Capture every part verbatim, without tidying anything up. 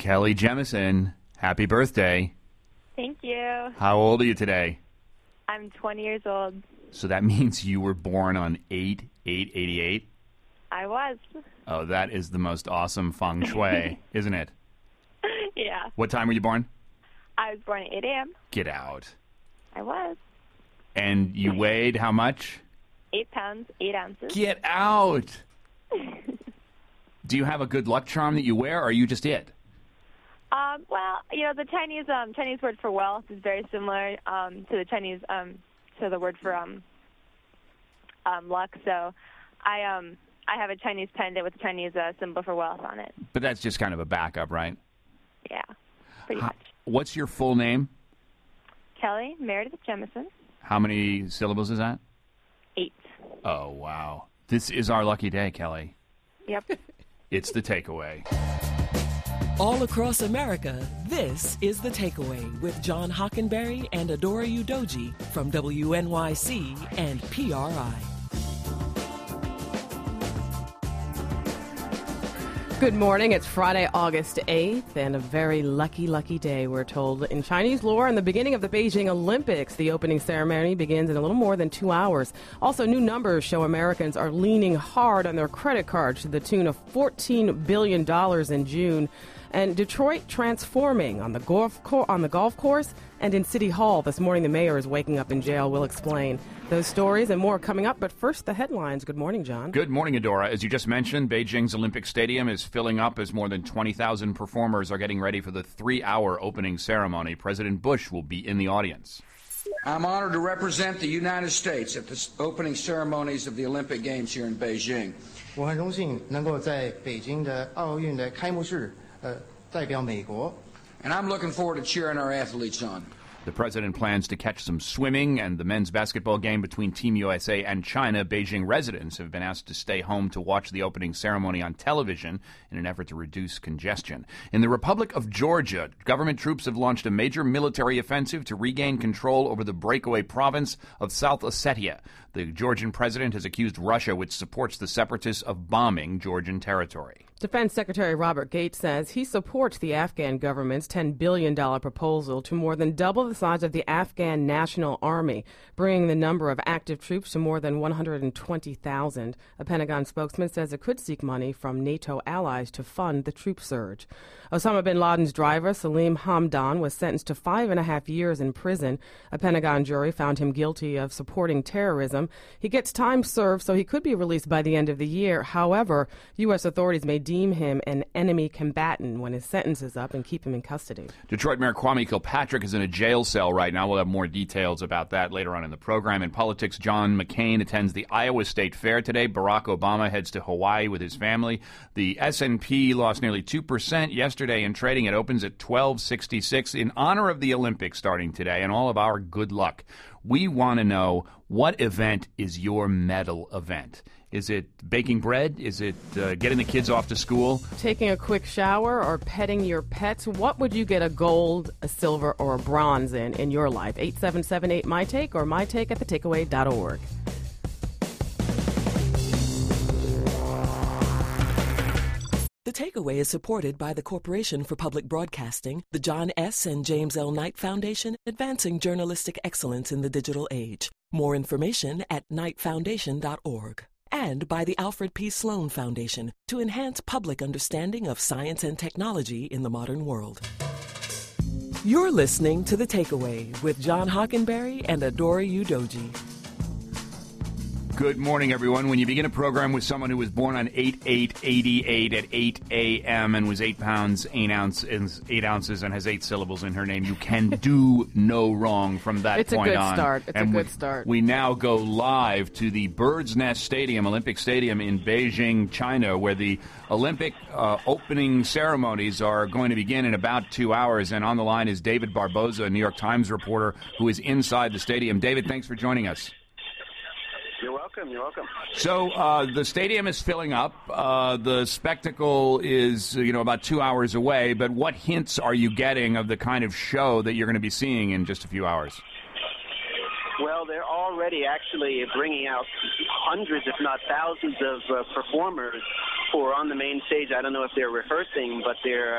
Kelly Jemison, happy birthday. Thank you. How old are you today? I'm twenty years old. So that means you were born on eight eight eighty-eight? I was. Oh, that is the most awesome feng shui, isn't it? Yeah. What time were you born? I was born at eight a.m. Get out. I was. And you weighed how much? Eight pounds, eight ounces. Get out. Do you have a good luck charm that you wear, or are you just it? Um, well, you know, the Chinese um, Chinese word for wealth is very similar um, to the Chinese um, to the word for um, um, luck. So, I um I have a Chinese pendant with the Chinese uh, symbol for wealth on it. But that's just kind of a backup, right? Yeah, pretty How, much. What's your full name? Kelly Meredith Jemison. How many syllables is that? Eight. Oh, wow. This is our lucky day, Kelly. Yep. It's The Takeaway. All across America, this is The Takeaway with John Hockenberry and Adora Udoji from W N Y C and P R I. Good morning. It's Friday, August eighth, and a very lucky, lucky day, we're told. In Chinese lore, and the beginning of the Beijing Olympics, the opening ceremony begins in a little more than two hours. Also, new numbers show Americans are leaning hard on their credit cards to the tune of fourteen billion dollars in June. And Detroit transforming on the golf co- on the golf course and in City Hall. This morning, the mayor is waking up in jail. We'll explain those stories and more coming up. But first, the headlines. Good morning, John. Good morning, Adora. As you just mentioned, Beijing's Olympic Stadium is filling up as more than twenty thousand performers are getting ready for the three-hour opening ceremony. President Bush will be in the audience. I'm honored to represent the United States at the opening ceremonies of the Olympic Games here in Beijing. 我很荣幸能够在北京的奥运的开幕式 And I'm looking forward to cheering our athletes on. The president plans to catch some swimming, and the men's basketball game between Team U S A and China. Beijing residents have been asked to stay home to watch the opening ceremony on television in an effort to reduce congestion. In the Republic of Georgia, government troops have launched a major military offensive to regain control over the breakaway province of South Ossetia. The Georgian president has accused Russia, which supports the separatists, of bombing Georgian territory. Defense Secretary Robert Gates says he supports the Afghan government's ten billion dollars proposal to more than double the size of the Afghan National Army, bringing the number of active troops to more than one hundred twenty thousand. A Pentagon spokesman says it could seek money from NATO allies to fund the troop surge. Osama bin Laden's driver, Salim Hamdan, was sentenced to five and a half years in prison. A Pentagon jury found him guilty of supporting terrorism. He gets time served, so he could be released by the end of the year. However, U S authorities may deem him an enemy combatant when his sentence is up and keep him in custody. Detroit Mayor Kwame Kilpatrick is in a jail cell right now. We'll have more details about that later on in the program. In politics, John McCain attends the Iowa State Fair today. Barack Obama heads to Hawaii with his family. The S and P lost nearly two percent yesterday in trading. It opens at twelve sixty-six in honor of the Olympics starting today and all of our good luck. We want to know, what event is your medal event? Is it baking bread? Is it uh, getting the kids off to school? Taking a quick shower or petting your pets? What would you get a gold, a silver, or a bronze in in your life? eight seven seven eight, my take or my take at the takeaway dot org. The Takeaway is supported by the Corporation for Public Broadcasting, the John S. and James L. Knight Foundation, advancing journalistic excellence in the digital age. More information at knight foundation dot org. And by the Alfred P. Sloan Foundation to enhance public understanding of science and technology in the modern world. You're listening to The Takeaway with John Hockenberry and Adora Udoji. Good morning, everyone. When you begin a program with someone who was born on eight eight eighty-eight at eight a.m. and was eight pounds, eight ounces, eight ounces and has eight syllables in her name, you can do no wrong from that it's point on. It's a good start. It's and a good we, start. We now go live to the Bird's Nest Stadium, Olympic Stadium in Beijing, China, where the Olympic uh, opening ceremonies are going to begin in about two hours. And on the line is David Barboza, a New York Times reporter who is inside the stadium. David, thanks for joining us. You're welcome. You're welcome. So uh, the stadium is filling up. Uh, the spectacle is, you know, about two hours away. But what hints are you getting of the kind of show that you're going to be seeing in just a few hours? Well, they're already actually bringing out hundreds, if not thousands, of uh, performers who are on the main stage. I don't know if they're rehearsing, but they're uh,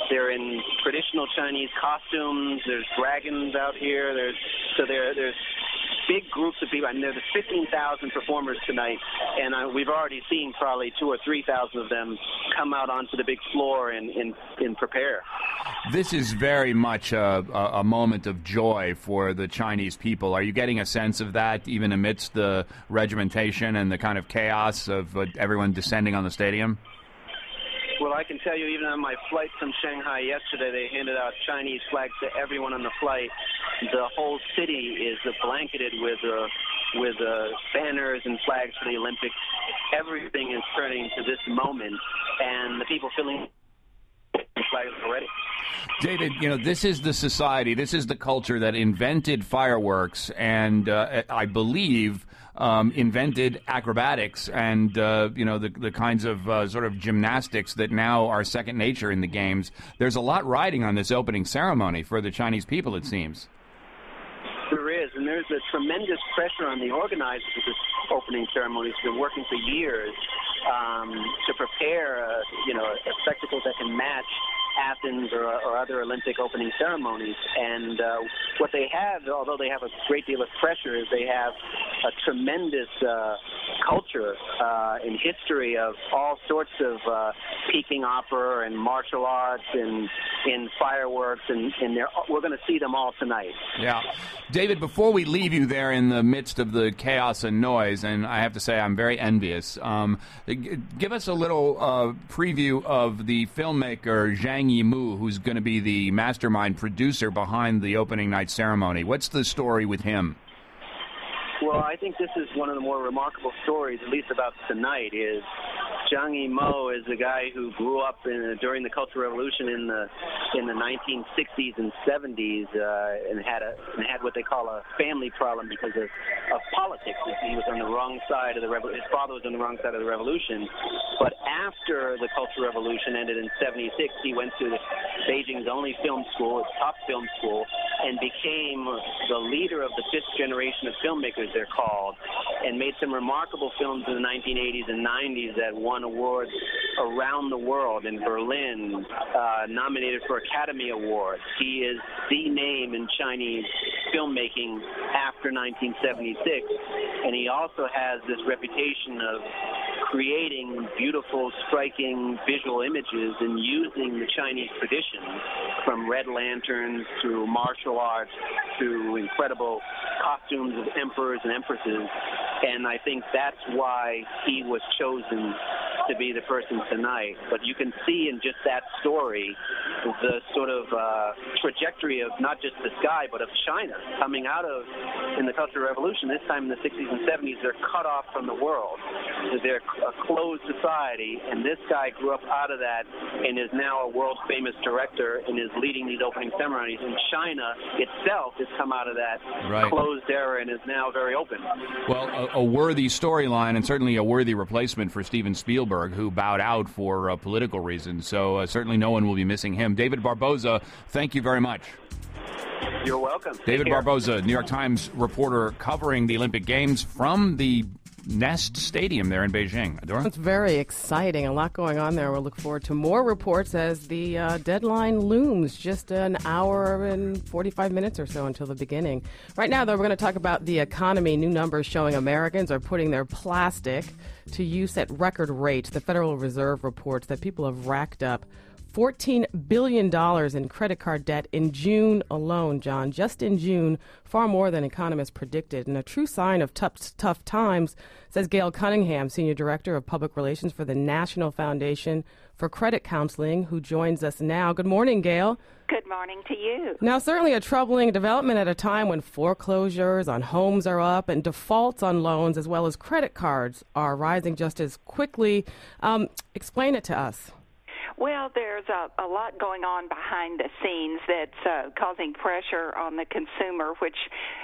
they're in traditional Chinese costumes. There's dragons out here. There's so there there's big groups of people. I mean, there's fifteen thousand performers tonight, and uh, we've already seen probably two or three thousand of them come out onto the big floor and, and, and prepare. This is very much a, a, a moment of joy for the Chinese people. Are you getting a sense of that, even amidst the regimentation and the kind of chaos of uh, everyone descending on the stadium? Well, I can tell you, even on my flight from Shanghai yesterday, they handed out Chinese flags to everyone on the flight. The whole city is blanketed with uh, with uh, banners and flags for the Olympics. Everything is turning to this moment, and the people feeling flags already. David, you know, this is the society, this is the culture that invented fireworks and, uh, I believe, um, invented acrobatics and, uh, you know, the, the kinds of uh, sort of gymnastics that now are second nature in the games. There's a lot riding on this opening ceremony for the Chinese people, it seems. There is, and there's a tremendous pressure on the organizers of this opening ceremony. It's been working for years um, to prepare, uh, you know, a spectacle that can match Athens or, or other Olympic opening ceremonies. And uh, what they have, although they have a great deal of pressure, is they have a tremendous uh, culture uh, and history of all sorts of uh, Peking opera and martial arts and in fireworks, and, and they're, we're going to see them all tonight. Yeah. David, before we leave you there in the midst of the chaos and noise, and I have to say I'm very envious, um, give us a little uh, preview of the filmmaker Zhang Yimou, who's going to be the mastermind producer behind the opening night ceremony. What's the story with him? Well, I think this is one of the more remarkable stories, at least about tonight, is Zhang Yimou is a guy who grew up in, during the Cultural Revolution in the in the nineteen sixties and seventies, uh, and had a and had what they call a family problem because of, of politics. He was on the wrong side of the revolution. His father was on the wrong side of the revolution. But after the Cultural Revolution ended in seventy-six, he went to the, Beijing's only film school, its top film school, and became the leader of the fifth generation of filmmakers, they're called, and made some remarkable films in the nineteen eighties and nineties that won awards around the world. In Berlin, uh, nominated for Academy Awards. He is the name in Chinese filmmaking after nineteen seventy-six, and he also has this reputation of creating beautiful, striking visual images and using the Chinese tradition, from red lanterns to martial arts to incredible costumes of emperors and empresses. And I think that's why he was chosen to be the person tonight. But you can see in just that story the sort of uh, trajectory of not just this guy, but of China coming out of, in the Cultural Revolution, this time in the sixties and seventies, they're cut off from the world. They're a closed society, and this guy grew up out of that and is now a world-famous director and is leading these opening ceremonies. And China itself has come out of that right. closed era and is now very open. Well, a, a worthy storyline and certainly a worthy replacement for Steven Spielberg, who bowed out for uh, political reasons. So uh, certainly no one will be missing him. David Barboza, thank you very much. You're welcome. David Barboza, New York Times reporter covering the Olympic Games from the Nest Stadium there in Beijing. Adora? It's very exciting. A lot going on there. We'll look forward to more reports as the uh, deadline looms. Just an hour and forty-five minutes or so until the beginning. Right now, though, we're going to talk about the economy. New numbers showing Americans are putting their plastic to use at record rates. The Federal Reserve reports that people have racked up fourteen billion dollars in credit card debt in June alone, John. Just in June, far more than economists predicted. And a true sign of tough, tough times, says Gail Cunningham, Senior Director of Public Relations for the National Foundation for Credit Counseling, who joins us now. Good morning, Gail. Good morning to you. Now, certainly a troubling development at a time when foreclosures on homes are up and defaults on loans as well as credit cards are rising just as quickly. Um, explain it to us. Well, there's a, a lot going on behind the scenes that's uh, causing pressure on the consumer, which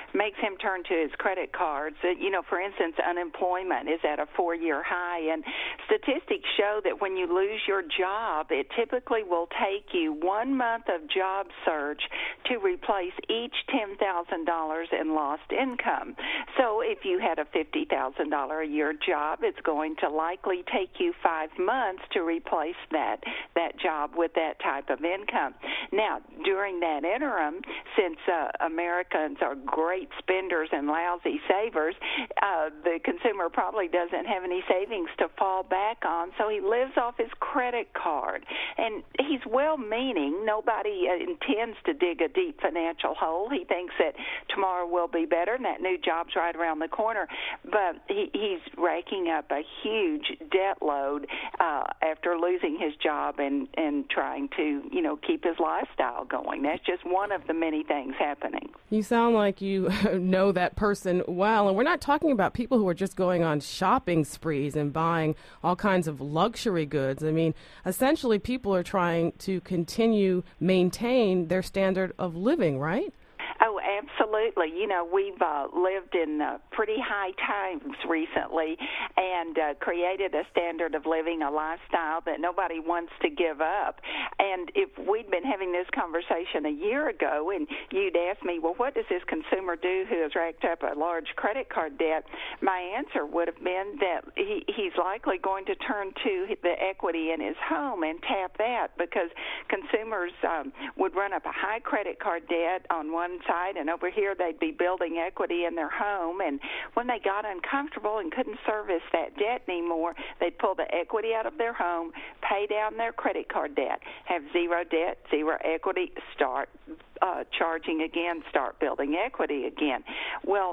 makes him turn to his credit cards. Uh, you know, for instance, unemployment is at a four-year high, and statistics show that when you lose your job, it typically will take you one month of job search to replace each ten thousand dollars in lost income. So if you had a fifty thousand dollars a year job, it's going to likely take you five months to replace that that job with that type of income. Now, during that interim, since uh, Americans are great spenders and lousy savers, uh, the consumer probably doesn't have any savings to fall back on, so he lives off his credit card. And he's well-meaning. Nobody uh, intends to dig a deep financial hole. He thinks that tomorrow will be better and that new job's right around the corner. But he, he's racking up a huge debt load uh, after losing his job and, and trying to, you know, keep his lifestyle going. That's just one of the many things happening. You sound like you know that person well, and we're not talking about people who are just going on shopping sprees and buying all kinds of luxury goods. I mean, essentially people are trying to continue maintain their standard of living, right? Oh, absolutely. You know, we've uh, lived in uh, pretty high times recently and uh, created a standard of living, a lifestyle that nobody wants to give up. And if we'd been having this conversation a year ago and you'd asked me, well, what does this consumer do who has racked up a large credit card debt, my answer would have been that he, he's likely going to turn to the equity in his home and tap that, because consumers um, would run up a high credit card debt on one side, and over here they'd be building equity in their home, and when they got uncomfortable and couldn't service that debt anymore, they'd pull the equity out of their home, pay down their credit card debt, have zero debt, zero equity, start uh, charging again, start building equity again. Well,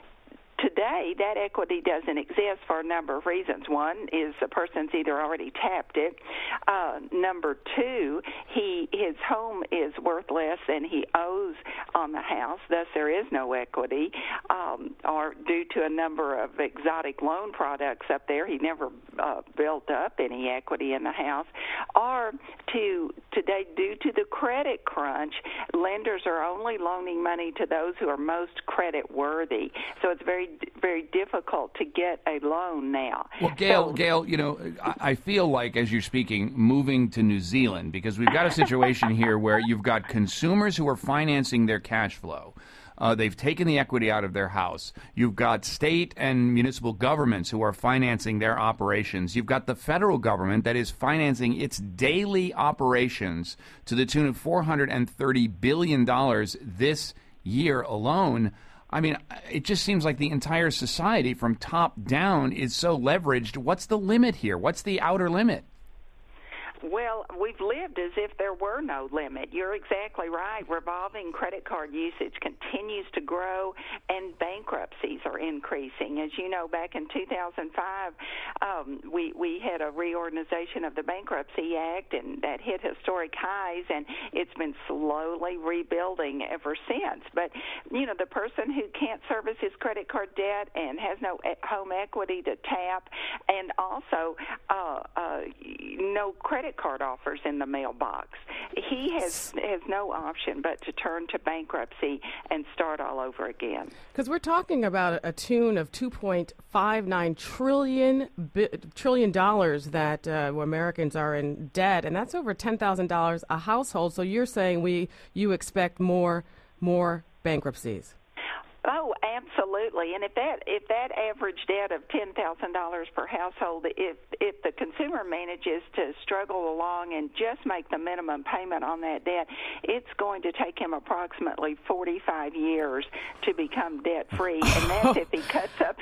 today, that equity doesn't exist for a number of reasons. One is the person's either already tapped it. Uh, number two, he his home is worth less than he owes on the house, thus there is no equity. Um, or due to a number of exotic loan products up there, he never uh, built up any equity in the house. Or to today, due to the credit crunch, lenders are only loaning money to those who are most credit worthy. So it's very very difficult to get a loan now. Well, Gail, so, Gail, you know, I, I feel like, as you're speaking, moving to New Zealand, because we've got a situation here where you've got consumers who are financing their cash flow. Uh, they've taken the equity out of their house. You've got state and municipal governments who are financing their operations. You've got the federal government that is financing its daily operations to the tune of four hundred thirty billion dollars this year alone. I mean, it just seems like the entire society from top down is so leveraged. What's the limit here? What's the outer limit? Well, we've lived as if there were no limit. You're exactly right. Revolving credit card usage continues to grow, and bankruptcies are increasing. As you know, back in two thousand five, um, we, we had a reorganization of the Bankruptcy Act, and that hit historic highs, and it's been slowly rebuilding ever since. But, you know, the person who can't service his credit card debt and has no home equity to tap, and also uh, uh, no credit card offers in the mailbox, he has has no option but to turn to bankruptcy and start all over again. Because we're talking about a tune of two point five nine trillion bi- trillion dollars that uh, Americans are in debt, and that's over ten thousand dollars a household. So you're saying we you expect more more bankruptcies? Oh, absolutely. And if that if that average debt of ten thousand dollars per household, if if the consumer manages to struggle along and just make the minimum payment on that debt, it's going to take him approximately forty-five years to become debt free, and that's if he cuts up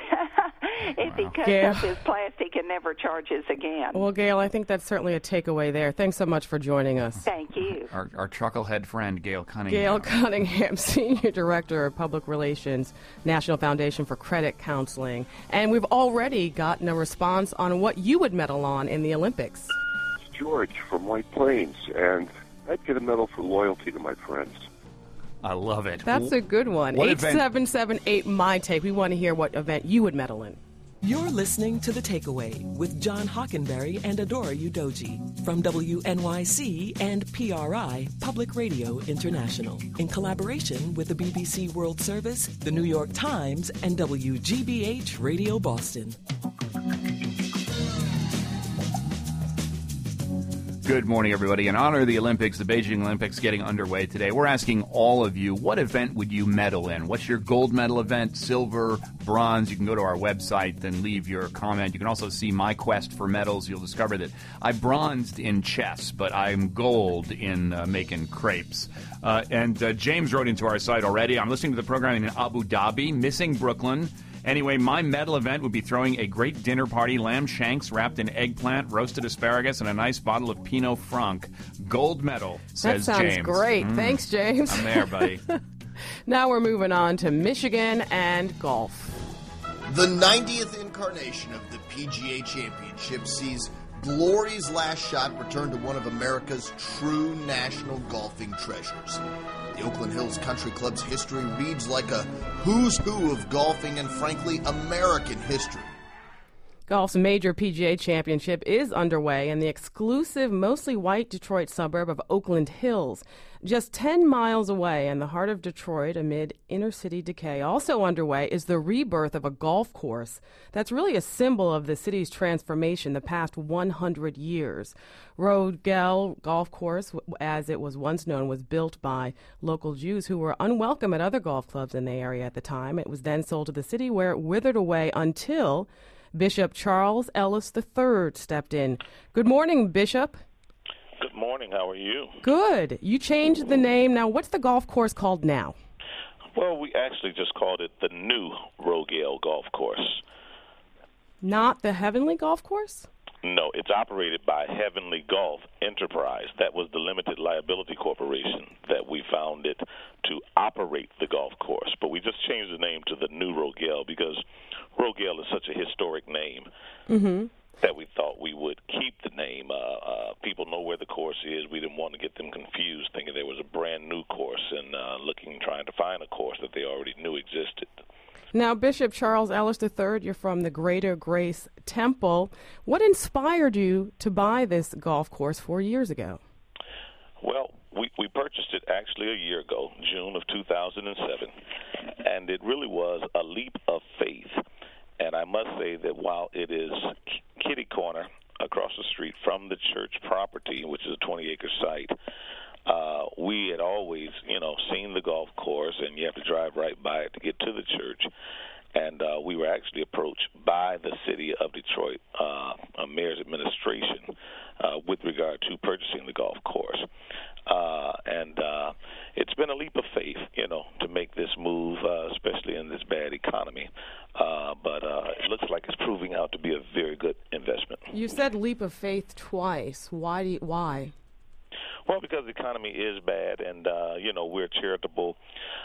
if he cuts Gail. up his plastic and never charges again. Well, Gail, I think that's certainly a takeaway there. Thanks so much for joining us. Thank you. Our, our chucklehead friend, Gail Cunningham. Gail Cunningham, Senior Director of Public Relations, National Foundation for Credit Counseling. And we've already gotten a response on what you would medal on in the Olympics. It's George from White Plains, and I'd get a medal for loyalty to my friends. I love it. That's a good one. What eight seven seven eight, my take. We want to hear what event you would medal in. You're listening to The Takeaway with John Hockenberry and Adora Udoji from W N Y C and P R I Public Radio International in collaboration with the B B C World Service, the New York Times, and W G B H Radio Boston. Good morning, everybody. In honor of the Olympics, the Beijing Olympics getting underway today, we're asking all of you, what event would you medal in? What's your gold medal event, silver, bronze? You can go to our website and leave your comment. You can also see my quest for medals. You'll discover that I bronzed in chess, but I'm gold in uh, making crepes. Uh, and uh, James wrote into our site already, I'm listening to the program in Abu Dhabi, missing Brooklyn. Anyway, my medal event would be throwing a great dinner party, lamb shanks wrapped in eggplant, roasted asparagus, and a nice bottle of Pinot Franc. Gold medal, says James. That sounds James. great. Mm. Thanks, James. I'm there, buddy. Now we're moving on to Michigan and golf. The ninetieth incarnation of the P G A Championship sees glory's last shot return to one of America's true national golfing treasures. The Oakland Hills Country Club's history reads like a who's who of golfing and, frankly, American history. Golf's major P G A Championship is underway in the exclusive, mostly white Detroit suburb of Oakland Hills, just ten miles away in the heart of Detroit amid inner-city decay. Also underway is the rebirth of a golf course that's really a symbol of the city's transformation the past one hundred years. Rogel Golf Course, as it was once known, was built by local Jews who were unwelcome at other golf clubs in the area at the time. It was then sold to the city, where it withered away until Bishop Charles Ellis the third stepped in. Good morning, Bishop. Good morning. How are you? Good. You changed the name. Now, what's the golf course called now? Well, we actually just called it the new Rogel Golf Course. Not the Heavenly Golf Course? No, it's operated by Heavenly Golf Enterprise. That was the limited liability corporation that we founded to operate the golf course. But we just changed the name to the new Rogel because Rogel is such a historic name mm-hmm. that we thought we would keep the name. Uh, uh, people know where the course is. We didn't want to get them confused, thinking there was a brand new course and uh, looking, trying to find a course that they already knew existed. Now, Bishop Charles Ellis the third, you're from the Greater Grace Temple. What inspired you to buy this golf course four years ago? Well, we, we purchased it actually a year ago, June of two thousand seven, and it really was a leap of faith. And I must say that while it is kitty corner across the street from the church property, which is a twenty-acre site, Uh, we had always, you know, seen the golf course, and you have to drive right by it to get to the church. And uh, we were actually approached by the city of Detroit, uh, a mayor's administration, uh, with regard to purchasing the golf course. Uh, and uh, it's been a leap of faith, you know, to make this move, uh, especially in this bad economy. Uh, but uh, it looks like it's proving out to be a very good investment. You said leap of faith twice. Why? Do you, why? Well, because the economy is bad, and, uh, you know, we're a charitable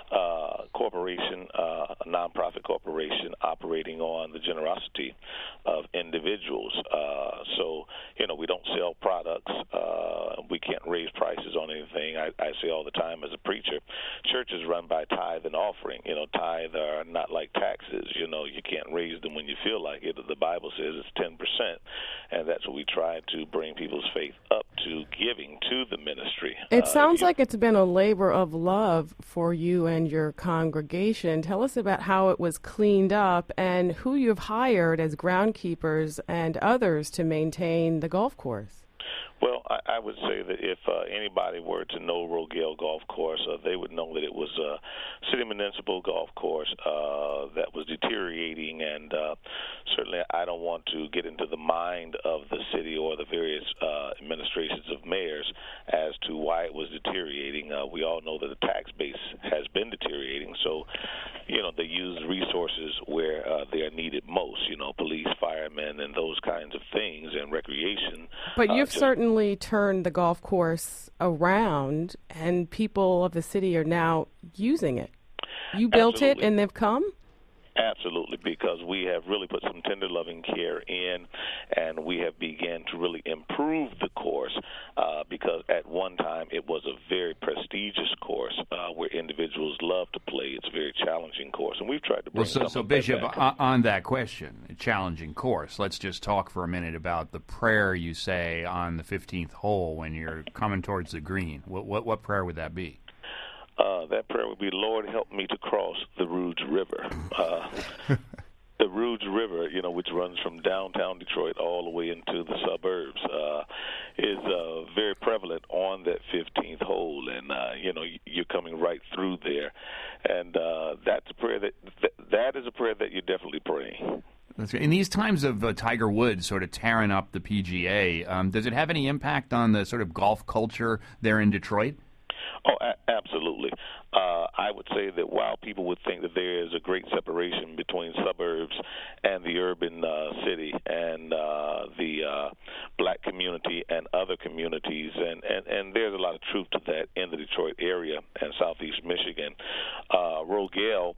uh, corporation, uh, a nonprofit corporation operating on the generosity of individuals. Uh, so, you know, we don't sell products. Uh, we can't raise prices on anything. I, I say all the time as a preacher, church is run by tithe and offering. You know, tithe are not like taxes. You know, you can't raise them when you feel like it. The Bible says it's ten percent, and that's what we try to bring people's faith up to, giving to the ministry. It uh, sounds you, like it's been a labor of love for you and your congregation. Tell us about how it was cleaned up and who you've hired as groundkeepers and others to maintain the golf course. Well, I, I would say that if uh, anybody were to know Rogel Golf Course, uh, they would know that it was a city municipal golf course uh, that was deteriorating, and uh, certainly I don't want to get into the mind of the city or the various uh, administrations of mayors as to why it was deteriorating. Uh, we all know that the tax base has been deteriorating, so, you know, they use resources where uh, they are needed most, you know, police, firemen, and those kinds of things, and recreation. But you've uh, certainly turned the golf course around, and people of the city are now using it. You built Absolutely. it, and they've come? Absolutely, because we have really put some tender loving care in, and we have begun to really improve the course uh, because at one time it was a very prestigious course uh, where individuals love to play. It's a very challenging course, and we've tried to bring well, so, some so of Bishop, that back. on that question, a challenging course, let's just talk for a minute about the prayer you say on the fifteenth hole when you're coming towards the green. What, what, what prayer would that be? Uh, that prayer would be, Lord, help me to cross the Rouge River. Uh, the Rouge River, you know, which runs from downtown Detroit all the way into the suburbs, uh, is uh, very prevalent on that fifteenth hole. And, uh, you know, you're coming right through there. And uh, that's a prayer that, that, that is a prayer that you're definitely praying. In these times of uh, Tiger Woods sort of tearing up the P G A, um, does it have any impact on the sort of golf culture there in Detroit? Oh, a- absolutely. Uh, I would say that while people would think that there is a great separation between suburbs and the urban uh, city and uh, the uh, black community and other communities, and, and, and there's a lot of truth to that in the Detroit area and southeast Michigan, uh, Rogel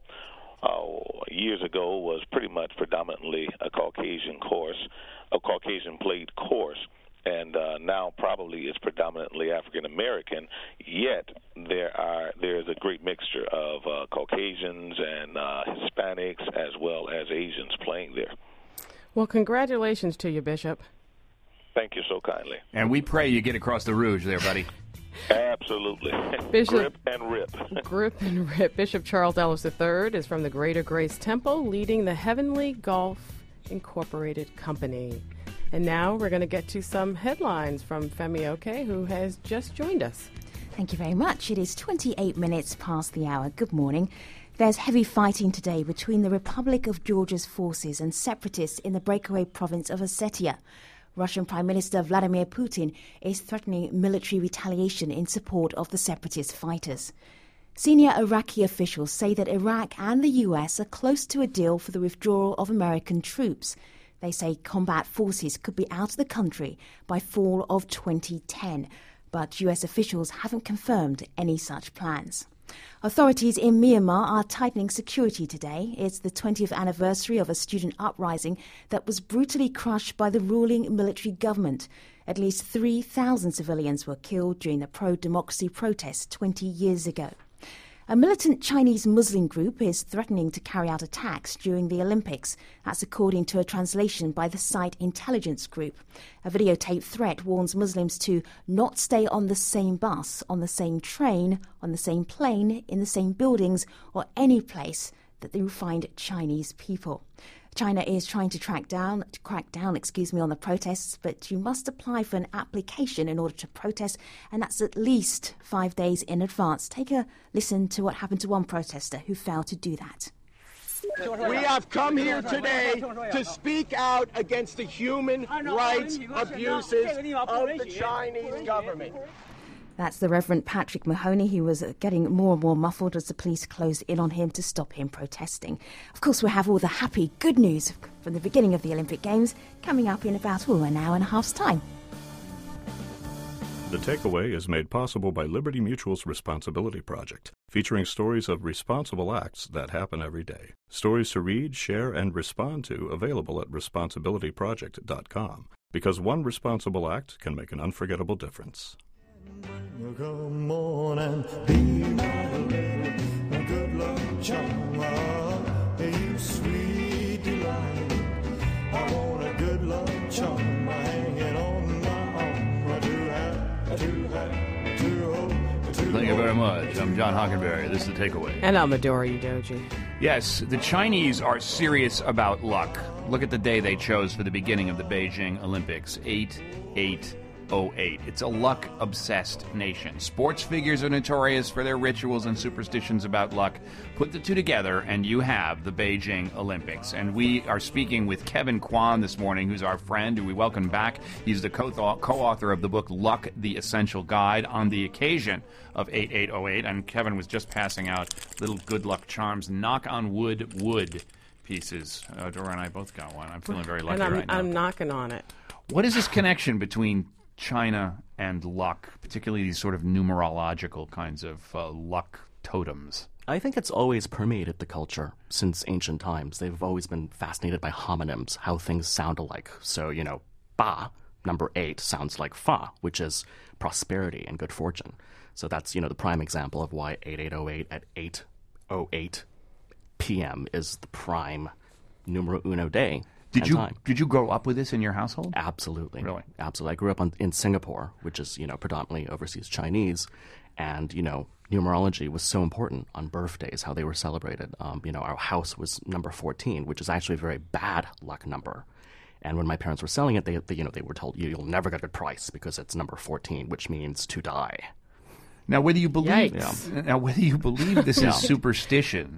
uh, years ago was pretty much predominantly a Caucasian course, a Caucasian played course. And uh, now probably it's predominantly African American. Yet there are there is a great mixture of uh, Caucasians and uh, Hispanics as well as Asians playing there. Well, congratulations to you, Bishop. Thank you so kindly. And we pray you get across the Rouge there, buddy. Absolutely. Bishop, grip and rip. grip and rip. Bishop Charles Ellis the third is from the Greater Grace Temple, leading the Heavenly Golf Incorporated Company. And now we're going to get to some headlines from Femi Oke, who has just joined us. Thank you very much. It is twenty-eight minutes past the hour. Good morning. There's heavy fighting today between the Republic of Georgia's forces and separatists in the breakaway province of Ossetia. Russian Prime Minister Vladimir Putin is threatening military retaliation in support of the separatist fighters. Senior Iraqi officials say that Iraq and the U S are close to a deal for the withdrawal of American troops. They say combat forces could be out of the country by fall of twenty ten, but U S officials haven't confirmed any such plans. Authorities in Myanmar are tightening security today. It's the twentieth anniversary of a student uprising that was brutally crushed by the ruling military government. At least three thousand civilians were killed during the pro-democracy protests twenty years ago. A militant Chinese Muslim group is threatening to carry out attacks during the Olympics. That's according to a translation by the site Intelligence Group. A videotaped threat warns Muslims to not stay on the same bus, on the same train, on the same plane, in the same buildings, or any place that they will find Chinese people. China is trying to track down, to crack down, excuse me, on the protests, but you must apply for an application in order to protest, and that's at least five days in advance. Take a listen to what happened to one protester who failed to do that. We have come here today to speak out against the human rights abuses of the Chinese government. That's the Reverend Patrick Mahoney. He was getting more and more muffled as the police closed in on him to stop him protesting. Of course, we have all the happy, good news from the beginning of the Olympic Games coming up in about oh, an hour and a half's time. The Takeaway is made possible by Liberty Mutual's Responsibility Project, featuring stories of responsible acts that happen every day. Stories to read, share, and respond to available at responsibility project dot com, because one responsible act can make an unforgettable difference. Come on and be my little good luck charm. You sweet delight. I want a good luck charm hanging on my arm. I do have, I do have, to hope, to Thank you very much. I'm John Hockenberry. This is The Takeaway. And I'm Adora Udoji. Yes, the Chinese are serious about luck. Look at the day they chose for the beginning of the Beijing Olympics, eight eight oh eight. It's a luck-obsessed nation. Sports figures are notorious for their rituals and superstitions about luck. Put the two together, and you have the Beijing Olympics. And we are speaking with Kevin Kwan this morning, who's our friend, who we welcome back. He's the co-author of the book Luck, the Essential Guide, on the occasion of eight eight oh eight. And Kevin was just passing out little good luck charms, knock on wood, wood pieces. Uh, Dora and I both got one. I'm feeling very lucky and I'm, right now. I'm knocking on it. What is this connection between China and luck, particularly these sort of numerological kinds of uh, luck totems? I think it's always permeated the culture since ancient times. They've always been fascinated by homonyms, how things sound alike. So, you know, ba, number eight, sounds like fa, which is prosperity and good fortune. So that's, you know, the prime example of why eighty-eight oh eight at eight oh eight p.m. is the prime numero uno day. Did you time. did you grow up with this in your household? Absolutely. Really? Absolutely. I grew up on, in Singapore, which is, you know, predominantly overseas Chinese. And, you know, numerology was so important on birthdays, how they were celebrated. Um, you know, our house was number fourteen, which is actually a very bad luck number. And when my parents were selling it, they, they you know, they were told, you'll never get a good price because it's number fourteen, which means to die. Now, whether you believe Yikes. now whether you believe this Yeah. is superstition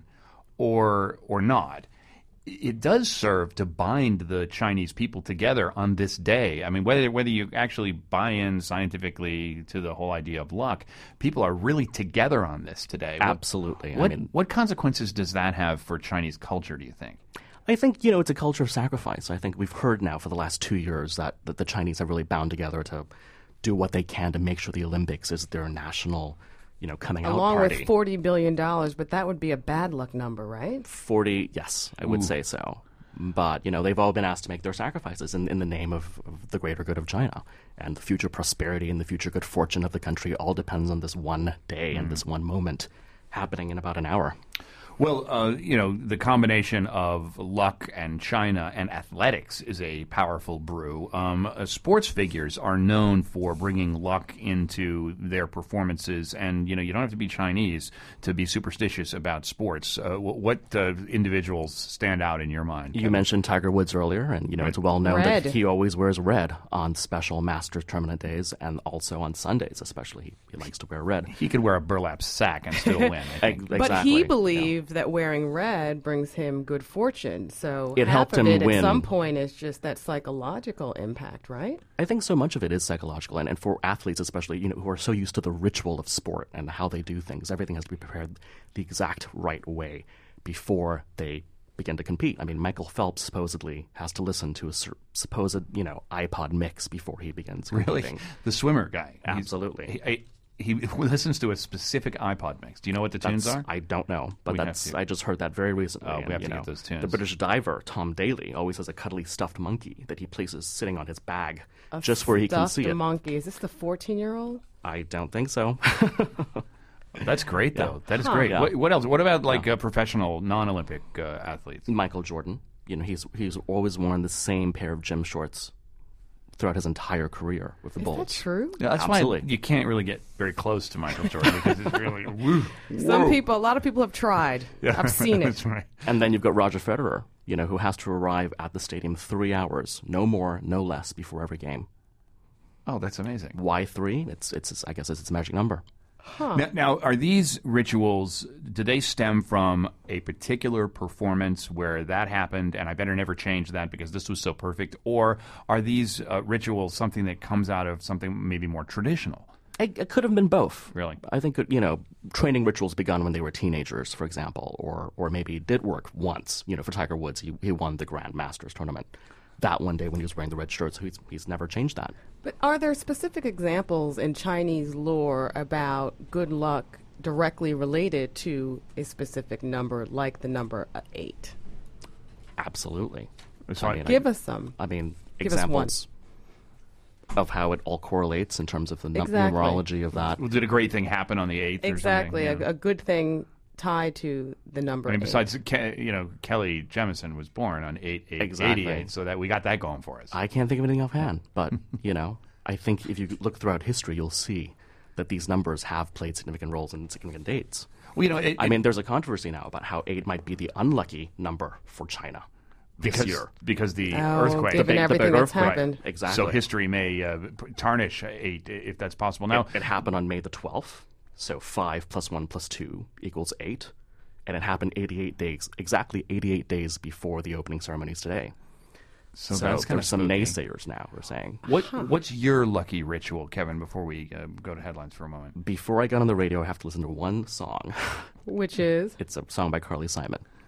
or or not, it does serve to bind the Chinese people together on this day. I mean, whether whether you actually buy in scientifically to the whole idea of luck, people are really together on this today. Absolutely. What, I mean, what consequences does that have for Chinese culture, do you think? I think, you know, it's a culture of sacrifice. I think we've heard now for the last two years that, that the Chinese have really bound together to do what they can to make sure the Olympics is their national, you know, coming out Along party. with forty billion dollars, but that would be a bad luck number, right? forty, yes, I would Ooh. say so. But, you know, they've all been asked to make their sacrifices in, in the name of, of the greater good of China. And the future prosperity and the future good fortune of the country all depends on this one day and this one moment happening in about an hour. Well, uh, you know, the combination of luck and China and athletics is a powerful brew. Um, uh, sports figures are known for bringing luck into their performances, and, you know, you don't have to be Chinese to be superstitious about sports. Uh, w- what uh, individuals stand out in your mind? You Kevin? mentioned Tiger Woods earlier, and, you know, it's well known Red. that he always wears red on special Masters tournament days and also on Sundays especially. He, he likes to wear red. He could wear a burlap sack and still win, I think. Exactly. But he believed that wearing red brings him good fortune. So It half helped of him it win. at some point is just that psychological impact, right? I think so much of it is psychological, and, and for athletes especially, you know, who are so used to the ritual of sport and how they do things, everything has to be prepared the exact right way before they begin to compete. I mean, Michael Phelps supposedly has to listen to a sur- supposed, you know, iPod mix before he begins competing. Really? The swimmer guy? He's- Absolutely. He, I- he listens to a specific iPod mix. Do you know what the tunes That's- are? I don't know, but We'd have that's to. I just heard that very recently. Oh, we and, have you to know, get those tunes. The British diver Tom Daly always has a cuddly stuffed monkey that he places sitting on his bag A just where he can stuffed see it. monkey. Is this the fourteen-year-old? I don't think so. That's great, though. That is Huh. great. Yeah. What, what else? What about like uh, professional, non-Olympic uh, athletes? Michael Jordan, you know, he's he's always worn the same pair of gym shorts throughout his entire career with the Is Bulls. that true? Yeah, that's Absolutely. why you can't really get very close to Michael Jordan because it's really woo. Some whoa. people, a lot of people have tried. Yeah. I've seen it. That's right. And then you've got Roger Federer, you know, who has to arrive at the stadium three hours, no more, no less, before every game. Oh, that's amazing. Why three? It's it's I guess it's its magic number. Huh. Now, now, are these rituals, do they stem from a particular performance where that happened and I better never change that because this was so perfect? Or are these uh, rituals something that comes out of something maybe more traditional? It, it could have been both. Really? I think, you know, training rituals begun when they were teenagers, for example, or or maybe did work once. You know, for Tiger Woods, he, he won the Grand Masters tournament that one day when he was wearing the red shirt, so he's, he's never changed that. But are there specific examples in Chinese lore about good luck directly related to a specific number, like the number uh, eight? Absolutely. So I- Give us some. I mean, Give us one. examples of how it all correlates in terms of the num- Exactly. numerology of that. Well, did a great thing happen on the eighth Exactly, or something? a, a good thing tied to the number I mean, eight. besides, Ke- you know, Kelly Jemison was born on eight eight Exactly. eighty-eight, so that we got that going for us. I can't think of anything offhand, but, you know, I think if you look throughout history, you'll see that these numbers have played significant roles in significant dates. Well, you know, it, I it- mean, there's a controversy now about how eight might be the unlucky number for China this because, year. because the Oh, earthquake. given the big, everything the big that's earthquake. happened. Exactly. So history may uh, p- tarnish eight if that's possible. Now, it, it happened on May the twelfth, so five plus one plus two equals eight, and it happened eighty-eight days, exactly eighty-eight days before the opening ceremonies today. So So, that's kinda there's some spooky. naysayers now who are saying. what what's your lucky ritual, Kevin? Before we uh, go to headlines for a moment. Before I got on the radio, I have to listen to one song. Which is? It's a song by Carly Simon.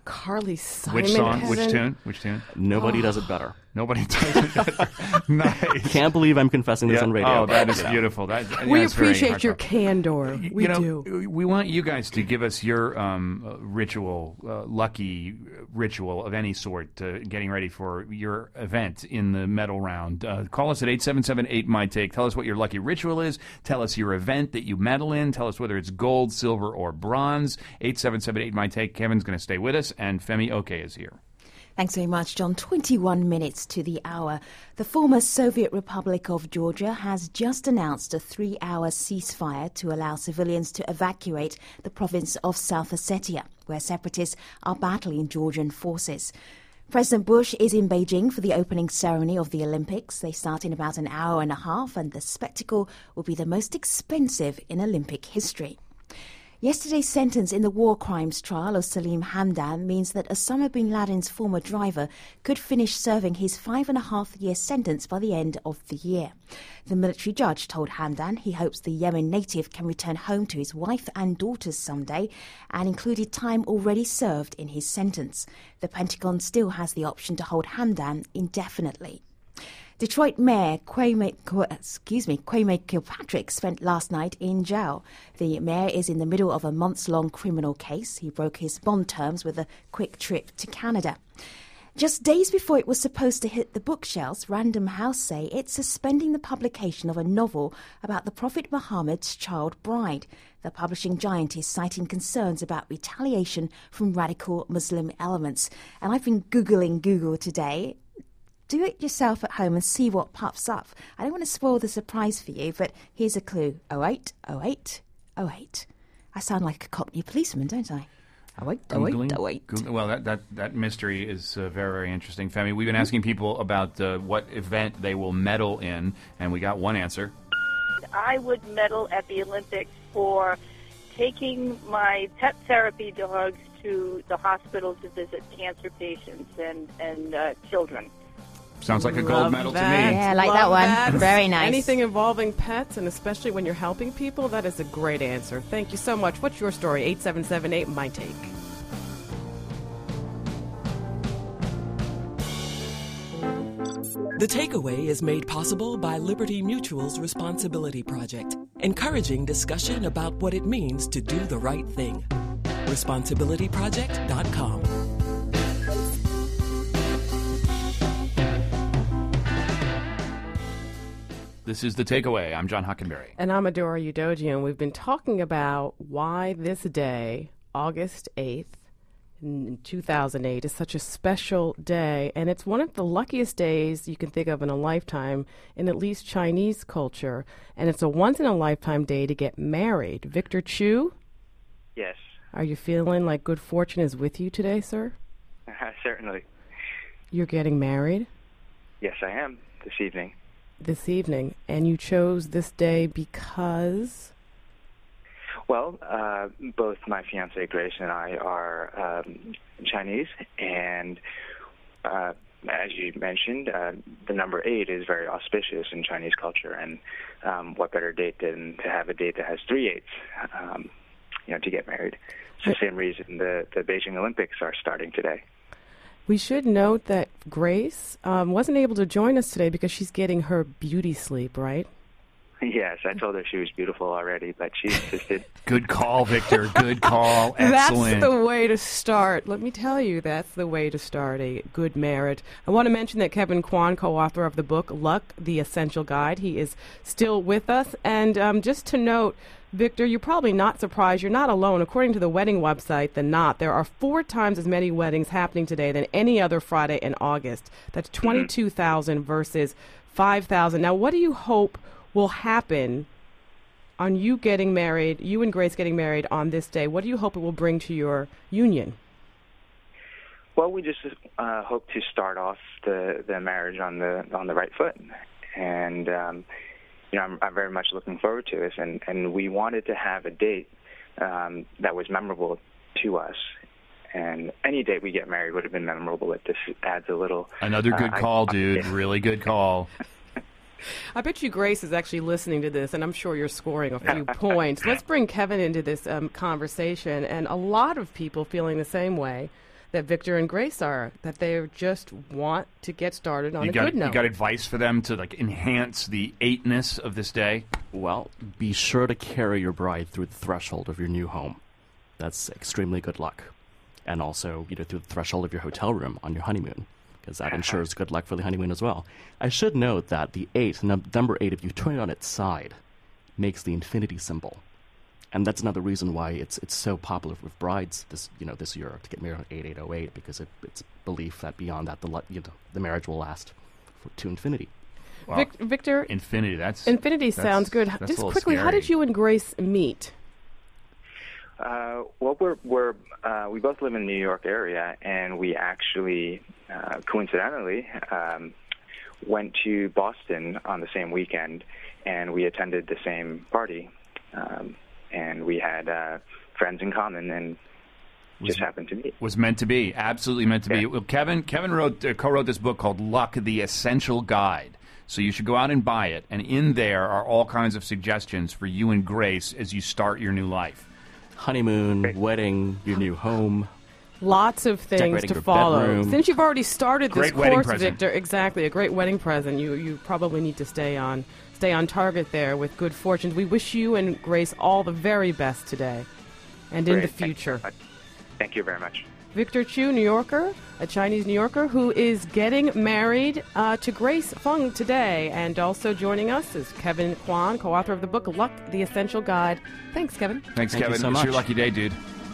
Carly Simon. Which song? Kevin? Which tune? Which tune? Nobody Oh. does it better. Nobody does it better. Nice. Can't believe I'm confessing this Yeah. on radio. Oh, that is Yeah. beautiful. That, yeah, We it's very appreciate your heartfelt. candor. We you know, do. We want you guys to give us your um, uh, ritual, uh, lucky ritual of any sort, uh, getting ready for your event in the medal round. Uh, call us at eight seven seven eight my take. Tell us what your lucky ritual is. Tell us your event that you medal in. Tell us whether it's gold, silver, or bronze. eight seven seven eight my take. Kevin's going to stay with us, and Femi Oke is here. Thanks very much, John. twenty-one minutes to the hour. The former Soviet Republic of Georgia has just announced a three-hour ceasefire to allow civilians to evacuate the province of South Ossetia, where separatists are battling Georgian forces. President Bush is in Beijing for the opening ceremony of the Olympics. They start in about an hour and a half, and the spectacle will be the most expensive in Olympic history. Yesterday's sentence in the war crimes trial of Salim Hamdan means that Osama bin Laden's former driver could finish serving his five and a half year sentence by the end of the year. The military judge told Hamdan he hopes the Yemen native can return home to his wife and daughters someday, and included time already served in his sentence. The Pentagon still has the option to hold Hamdan indefinitely. Detroit Mayor Kwame, excuse me, Kwame Kilpatrick spent last night in jail. The mayor is in the middle of a months-long criminal case. He broke his bond terms with a quick trip to Canada. Just days before it was supposed to hit the bookshelves, Random House say it's suspending the publication of a novel about the Prophet Muhammad's child bride. The publishing giant is citing concerns about retaliation from radical Muslim elements. And I've been Googling Google today. Do it yourself at home and see what pops up. I don't want to spoil the surprise for you, but here's a clue. oh eight, oh eight, oh eight. I sound like a Cockney policeman, don't I? oh eight, oh eight, oh eight. Googling. Well, that, that, that mystery is uh, very, very interesting. Femi, we've been asking people about uh, what event they will medal in, and we got one answer. I would medal at the Olympics for taking my pet therapy dogs to the hospital to visit cancer patients and, and uh, children. Sounds like a gold Love medal that. to me. Yeah, I like Love that one. that. Very nice. Anything involving pets, and especially when you're helping people, that is a great answer. Thank you so much. What's your story? eight seven seven eight my take. The Takeaway is made possible by Liberty Mutual's Responsibility Project, encouraging discussion about what it means to do the right thing. responsibility project dot com. This is The Takeaway. I'm John Hockenberry. And I'm Adora Udojian. We've been talking about why this day, August eighth, in two thousand eight, is such a special day. And it's one of the luckiest days you can think of in a lifetime in at least Chinese culture. And it's a once-in-a-lifetime day to get married. Victor Chu? Yes. Are you feeling like good fortune is with you today, sir? Certainly. You're getting married Yes, I am this evening. this evening, and you chose this day because... Well, uh, both my fiancée Grace and I are um, Chinese, and uh, as you mentioned, uh, the number eight is very auspicious in Chinese culture, and um, what better date than to have a date that has three eights, um, you know, to get married. It's the same reason the, the Beijing Olympics are starting today. We should note that Grace um, wasn't able to join us today because she's getting her beauty sleep, right? Yes, I told her she was beautiful already, but she insisted. Good call, Victor. Good call. Excellent. That's the way to start. Let me tell you, that's the way to start a good marriage. I want to mention that Kevin Kwan, co-author of the book Luck, The Essential Guide, he is still with us. And um, just to note, Victor, you're probably not surprised. You're not alone. According to the wedding website, The Knot, there are four times as many weddings happening today than any other Friday in August. That's twenty-two thousand versus five thousand. Now, what do you hope will happen on you getting married, you and Grace getting married on this day? What do you hope it will bring to your union? Well, we just uh, hope to start off the, the marriage on the on the right foot, and um, you know, I'm, I'm very much looking forward to this. And, and we wanted to have a date um, that was memorable to us. And any date we get married would have been memorable. But this adds a little. Another good uh, call, I, dude. I, really good call. I bet you Grace is actually listening to this, and I'm sure you're scoring a few points. Let's bring Kevin into this um, conversation, and a lot of people feeling the same way. that Victor and Grace are, that they just want to get started on you a got, good note. You got advice for them to like enhance the eightness of this day? Well, be sure to carry your bride through the threshold of your new home. That's extremely good luck. And also, you know, through the threshold of your hotel room on your honeymoon, because that ensures good luck for the honeymoon as well. I should note that the eight, num- number eight, if you turn it on its side, makes the infinity symbol. And that's another reason why it's it's so popular with brides this you know this year to get married on eight eight oh eight, because it, it's belief that beyond that the you know, the marriage will last for, to infinity. Wow. Vic- Victor, infinity. That's infinity that's, sounds good. That's Just a little quickly, scary. how did you and Grace meet? Uh, well, we're we're uh, we both live in the New York area, and we actually uh, coincidentally um, went to Boston on the same weekend, and we attended the same party. Um, and we had uh, friends in common, and was, just happened to meet. Was meant to be, absolutely meant to yeah. be. Well, Kevin, Kevin wrote, uh, co-wrote this book called Luck, the Essential Guide. So you should go out and buy it, and in there are all kinds of suggestions for you and Grace as you start your new life. Honeymoon, Great. wedding, your new home. Lots of things to follow. Bedroom. Since you've already started this great course, present. Victor, exactly, a great wedding present. You you probably need to stay on stay on target there with good fortune. We wish you and Grace all the very best today and Great. in the future. Thank you, Thank you very much. Victor Chu, New Yorker, a Chinese New Yorker who is getting married uh, to Grace Feng today. And also joining us is Kevin Kwan, co-author of the book Luck, the Essential Guide. Thanks, Kevin. Thanks, Thank Kevin. You so it's much. your lucky day, dude.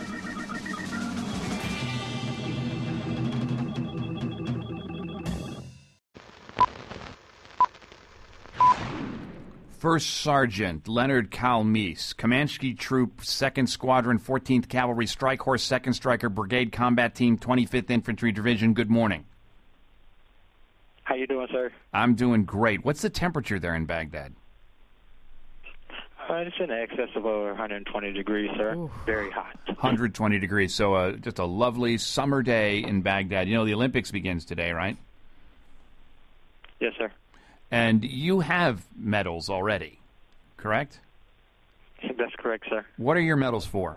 First Sergeant Leonard Kalmise, Comanche Troop, second Squadron, fourteenth Cavalry, Strike Horse, second Stryker Brigade Combat Team, twenty-fifth Infantry Division. Good morning. How you doing, sir? I'm doing great. What's the temperature there in Baghdad? Uh, it's in excess of over one hundred twenty degrees, sir. Ooh. Very hot. one hundred twenty degrees. So uh, just a lovely summer day in Baghdad. You know, the Olympics begins today, right? Yes, sir. And you have medals already, correct? That's correct, sir. What are your medals for?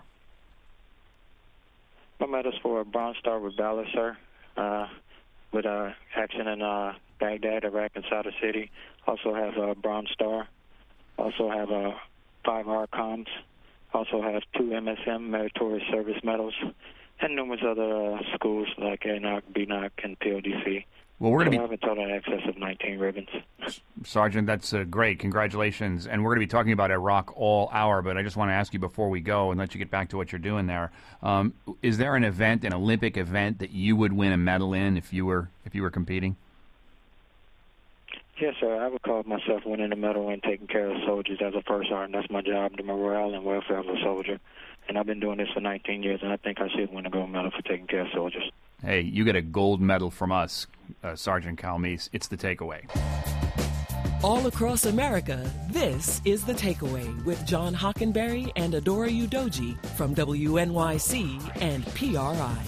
My medals for a Bronze Star with Valor, sir, uh, with uh, action in uh, Baghdad, Iraq, and Sadr City. Also have a Bronze Star. Also have a five R COMs. Also have two M S M Meritorious Service Medals, and numerous other uh, schools like A N O C, B N O C, and P O D C. Well, we're so going I have a total in excess of nineteen ribbons. Sergeant, that's uh, great. Congratulations. And we're going to be talking about Iraq all hour, but I just want to ask you before we go and let you get back to what you're doing there. Um, is there an event, an Olympic event, that you would win a medal in if you were if you were competing? Yes, sir. I would call myself winning a medal and taking care of soldiers as a first sergeant. That's my job, the morale and welfare of a soldier. And I've been doing this for nineteen years, and I think I should win a gold medal for taking care of soldiers. Hey, you get a gold medal from us, uh, Sergeant Kalmise. It's the takeaway. All across America, this is The Takeaway with John Hockenberry and Adora Udoji from W N Y C and P R I.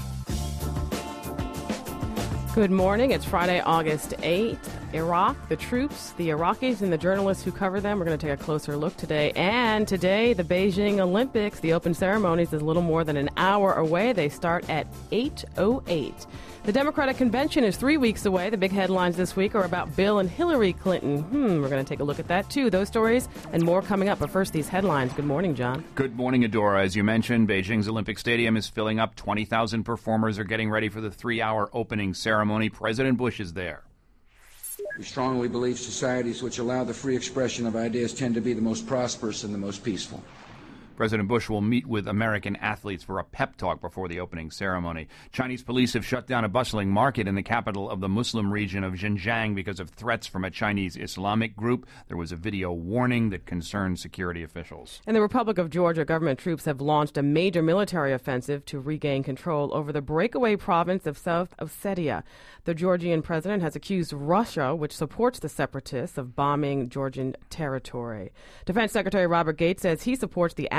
Good morning. It's Friday, August eighth. Iraq, the troops, the Iraqis, and the journalists who cover them. We're going to take a closer look today. And today, the Beijing Olympics, the open ceremonies, is a little more than an hour away. They start at eight oh eight. The Democratic Convention is three weeks away. The big headlines this week are about Bill and Hillary Clinton. Hmm, we're going to take a look at that, too. Those stories and more coming up. But first, these headlines. Good morning, John. Good morning, Adora. As you mentioned, Beijing's Olympic Stadium is filling up. twenty thousand performers are getting ready for the three-hour opening ceremony. President Bush is there. We strongly believe societies which allow the free expression of ideas tend to be the most prosperous and the most peaceful. President Bush will meet with American athletes for a pep talk before the opening ceremony. Chinese police have shut down a bustling market in the capital of the Muslim region of Xinjiang because of threats from a Chinese Islamic group. There was a video warning that concerned security officials. In the Republic of Georgia, government troops have launched a major military offensive to regain control over the breakaway province of South Ossetia. The Georgian president has accused Russia, which supports the separatists, of bombing Georgian territory. Defense Secretary Robert Gates says he supports the Afghan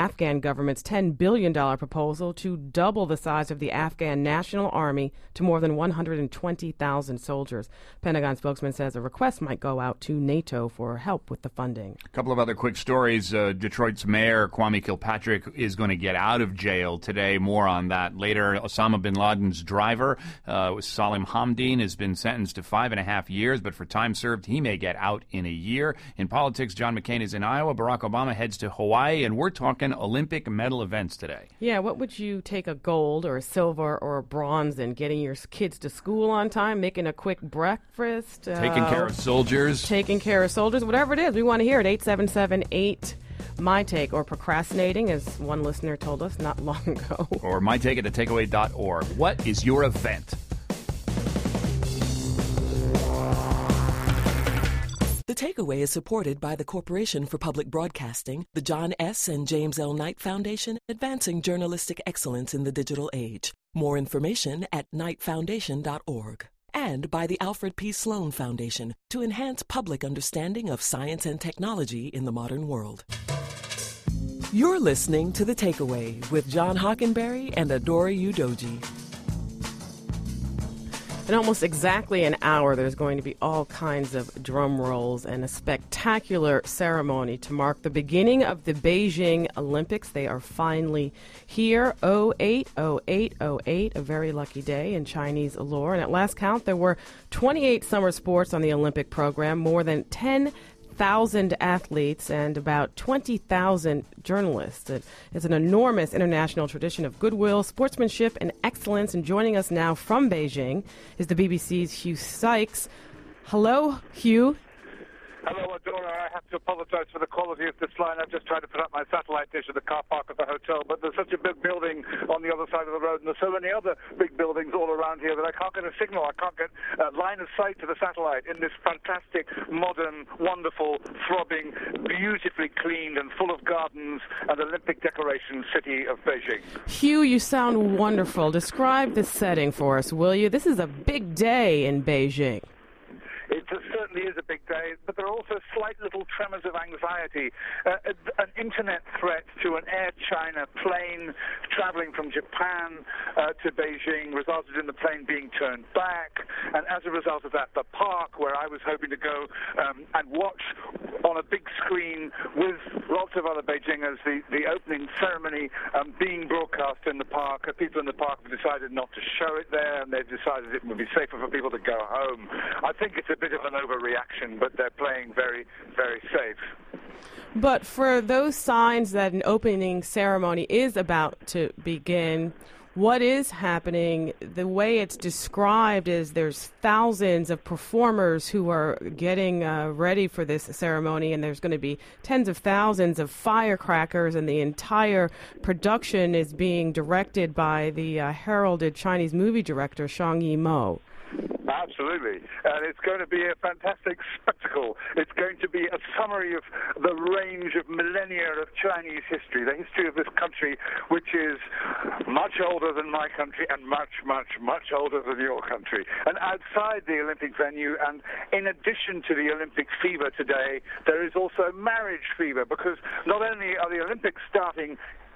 Afghan government's ten billion dollars proposal to double the size of the Afghan National Army to more than one hundred twenty thousand soldiers. Pentagon spokesman says a request might go out to NATO for help with the funding. A couple of other quick stories. Uh, Detroit's mayor, Kwame Kilpatrick, is going to get out of jail today. More on that later. Osama bin Laden's driver, uh, Salim Hamdeen, has been sentenced to five and a half years, but for time served, he may get out in a year. In politics, John McCain is in Iowa. Barack Obama heads to Hawaii, and we're talking Olympic medal events today. Yeah, what would you take a gold or a silver or a bronze in? Getting your kids to school on time, making a quick breakfast, taking uh, care of soldiers, taking care of soldiers, whatever it is. We want to hear it. eight seven seven eight My Take, or procrastinating, as one listener told us not long ago. Or my take at the takeaway dot org. What is your event? The Takeaway is supported by the Corporation for Public Broadcasting, the John S. and James L. Knight Foundation, advancing journalistic excellence in the digital age. More information at knight foundation dot org. And by the Alfred P. Sloan Foundation, to enhance public understanding of science and technology in the modern world. You're listening to The Takeaway with John Hockenberry and Adora Udoji. In almost exactly an hour, there's going to be all kinds of drum rolls and a spectacular ceremony to mark the beginning of the Beijing Olympics. They are finally here. oh eight oh eight oh eight, a very lucky day in Chinese lore. And at last count, there were twenty-eight summer sports on the Olympic program, more than ten thousand athletes and about twenty thousand journalists. It is an enormous international tradition of goodwill, sportsmanship, and excellence. And joining us now from Beijing is the B B C's Hugh Sykes. Hello, Hugh. Hello, Adora. I have to apologize for the quality of this line. I've just tried to put up my satellite dish at the car park of the hotel, but there's such a big building on the other side of the road, and there's so many other big buildings all around here that I can't get a signal. I can't get a line of sight to the satellite in this fantastic, modern, wonderful, throbbing, beautifully cleaned and full of gardens and Olympic decoration city of Beijing. Hugh, you sound wonderful. Describe the setting for us, will you? This is a big day in Beijing. It certainly is a big day, but there are also slight little tremors of anxiety. Uh, an internet threat to an Air China plane traveling from Japan uh, to Beijing resulted in the plane being turned back, and as a result of that, the park, where I was hoping to go um, and watch on a big screen with lots of other Beijingers the, the opening ceremony um, being broadcast in the park, uh, people in the park have decided not to show it there, and they've decided it would be safer for people to go home. I think it's a bit of an overreaction, but they're playing very, very safe. But for those signs that an opening ceremony is about to begin, what is happening? The way it's described is there's thousands of performers who are getting uh, ready for this ceremony, and there's going to be tens of thousands of firecrackers, and the entire production is being directed by the uh, heralded Chinese movie director, Zhang Yimou. Absolutely. And it's going to be a fantastic spectacle. It's going to be a summary of the range of millennia of Chinese history, the history of this country, which is much older than my country and much, much, much older than your country. And outside the Olympic venue, and in addition to the Olympic fever today, there is also marriage fever, because not only are the Olympics starting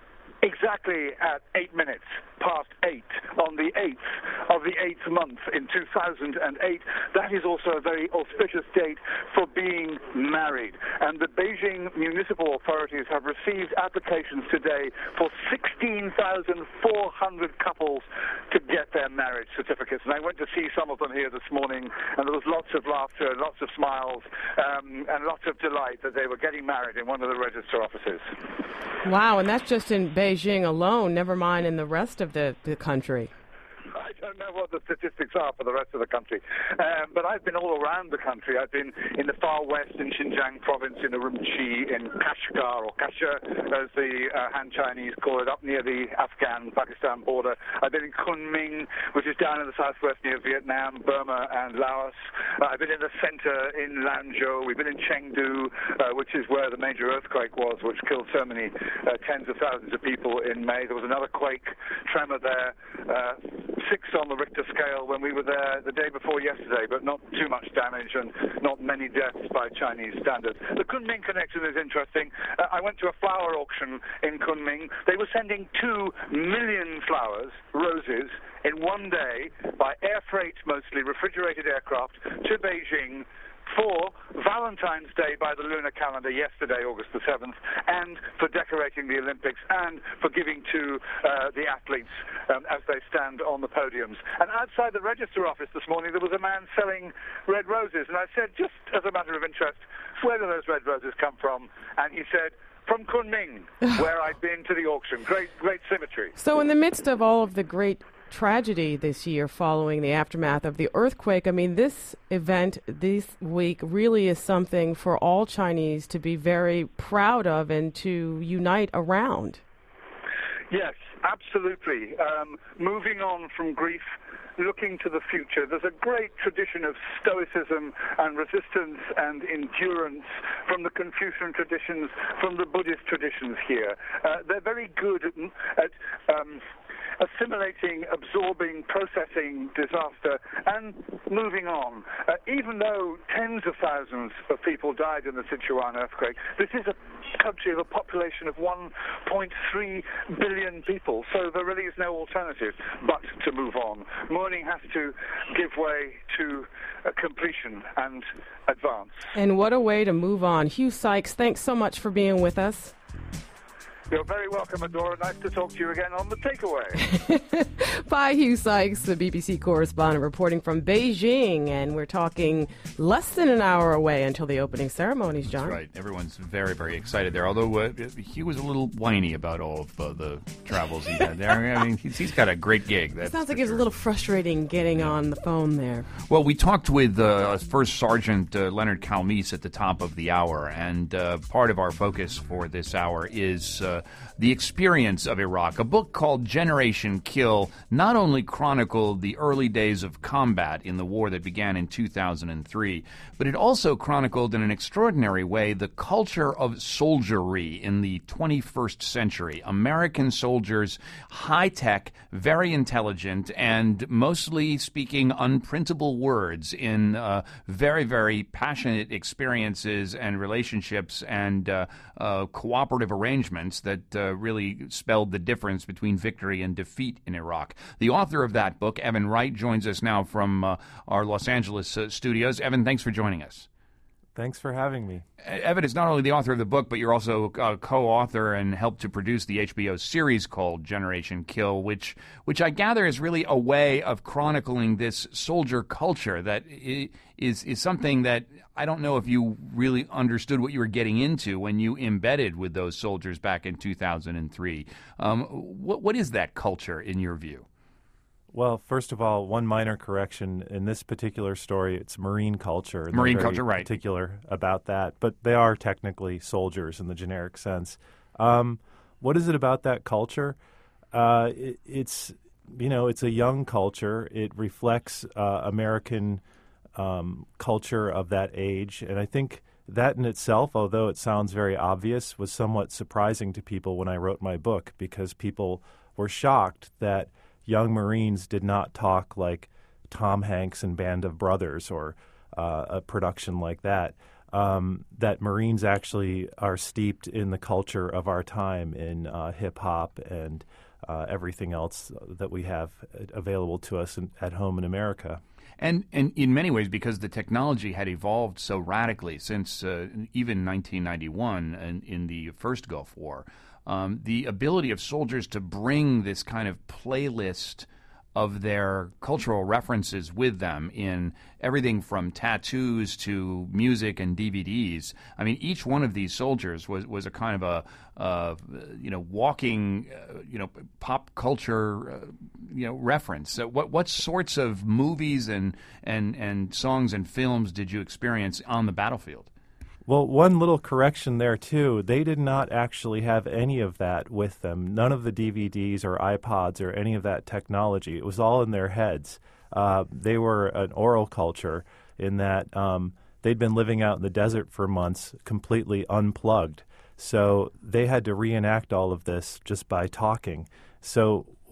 exactly at eight minutes past eight on the eighth of the eighth month in two thousand eight. That is also a very auspicious date for being married. And the Beijing municipal authorities have received applications today for sixteen thousand four hundred couples to get their marriage certificates. And I went to see some of them here this morning, and there was lots of laughter, lots of smiles, um, and lots of delight that they were getting married in one of the register offices. Wow, and that's just in Beijing alone, never mind in the rest of the, the country. I don't know what the statistics are for the rest of the country, um, but I've been all around the country. I've been in the far west, in Xinjiang province, in Urumqi, in Kashgar, or Kasha, as the uh, Han Chinese call it, up near the Afghan-Pakistan border. I've been in Kunming, which is down in the southwest near Vietnam, Burma, and Laos. Uh, I've been in the center in Lanzhou. We've been in Chengdu, uh, which is where the major earthquake was, which killed so many uh, tens of thousands of people in May. There was another quake tremor there uh, six on the Richter scale when we were there the day before yesterday, but not too much damage and not many deaths by Chinese standards. The Kunming connection is interesting. Uh, I went to a flower auction in Kunming. They were sending two million flowers, roses, in one day by air freight, mostly refrigerated aircraft, to Beijing for Valentine's Day by the lunar calendar yesterday, August the seventh, and for decorating the Olympics and for giving to uh, the athletes um, as they stand on the podiums. And outside the register office this morning, there was a man selling red roses, and I said, just as a matter of interest, where do those red roses come from? And he said, from Kunming, where I'd been to the auction. Great, great symmetry. So in the midst of all of the great tragedy this year following the aftermath of the earthquake, I mean, this event this week really is something for all Chinese to be very proud of and to unite around. Yes, absolutely. Um, moving on from grief, looking to the future. There's a great tradition of stoicism and resistance and endurance from the Confucian traditions, from the Buddhist traditions here. Uh, they're very good at... Um, assimilating, absorbing, processing disaster, and moving on. Uh, even though tens of thousands of people died in the Sichuan earthquake, this is a country of a population of one point three billion people, so there really is no alternative but to move on. Mourning has to give way to uh, completion and advance. And what a way to move on. Hugh Sykes, thanks so much for being with us. You're very welcome, Adora. Nice to talk to you again on The Takeaway. Bye, Hugh Sykes, the B B C correspondent reporting from Beijing. And we're talking less than an hour away until the opening ceremonies, John. That's right. Everyone's very, very excited there. Although uh, Hugh was a little whiny about all of uh, the travels he had there. I mean, he's, he's got a great gig. That's Sounds like it was sure. a little frustrating getting yeah. on the phone there. Well, we talked with uh, First Sergeant uh, Leonard Calmese at the top of the hour. And uh, part of our focus for this hour is... Uh, The Experience of Iraq. A book called Generation Kill not only chronicled the early days of combat in the war that began in two thousand three, but it also chronicled in an extraordinary way the culture of soldiery in the twenty-first century. American soldiers, high-tech, very intelligent, and mostly speaking unprintable words in uh, very, very passionate experiences and relationships and uh, uh, cooperative arrangements that uh, really spelled the difference between victory and defeat in Iraq. The author of that book, Evan Wright, joins us now from uh, our Los Angeles uh, studios. Evan, thanks for joining us. Thanks for having me. Evan is not only the author of the book, but you're also a co-author and helped to produce the H B O series called Generation Kill, which which I gather is really a way of chronicling this soldier culture that is is something that I don't know if you really understood what you were getting into when you embedded with those soldiers back in two thousand three. Um, what what is that culture in your view? Well, first of all, one minor correction. In this particular story, it's Marine culture. And Marine they're very culture, right. particular about that. But they are technically soldiers in the generic sense. Um, what is it about that culture? Uh, it, it's, you know, it's a young culture. It reflects uh, American um, culture of that age. And I think that in itself, although it sounds very obvious, was somewhat surprising to people when I wrote my book, because people were shocked that young Marines did not talk like Tom Hanks and Band of Brothers or uh, a production like that, um, that Marines actually are steeped in the culture of our time, in uh, hip-hop and uh, everything else that we have available to us in, at home in America. And, and in many ways, because the technology had evolved so radically since uh, even nineteen ninety-one in, in the first Gulf War, Um, the ability of soldiers to bring this kind of playlist of their cultural references with them in everything from tattoos to music and D V Ds. I mean, each one of these soldiers was, was a kind of a, uh, you know, walking, uh, you know, pop culture, uh, you know, reference. So what what sorts of movies and, and, and songs and films did you experience on the battlefield? Well, one little correction there, too. They did not actually have any of that with them. None of the D V Ds or iPods or any of that technology. It was all in their heads. Uh, they were an oral culture in that um, they'd been living out in the desert for months completely unplugged. So they had to reenact all of this just by talking. So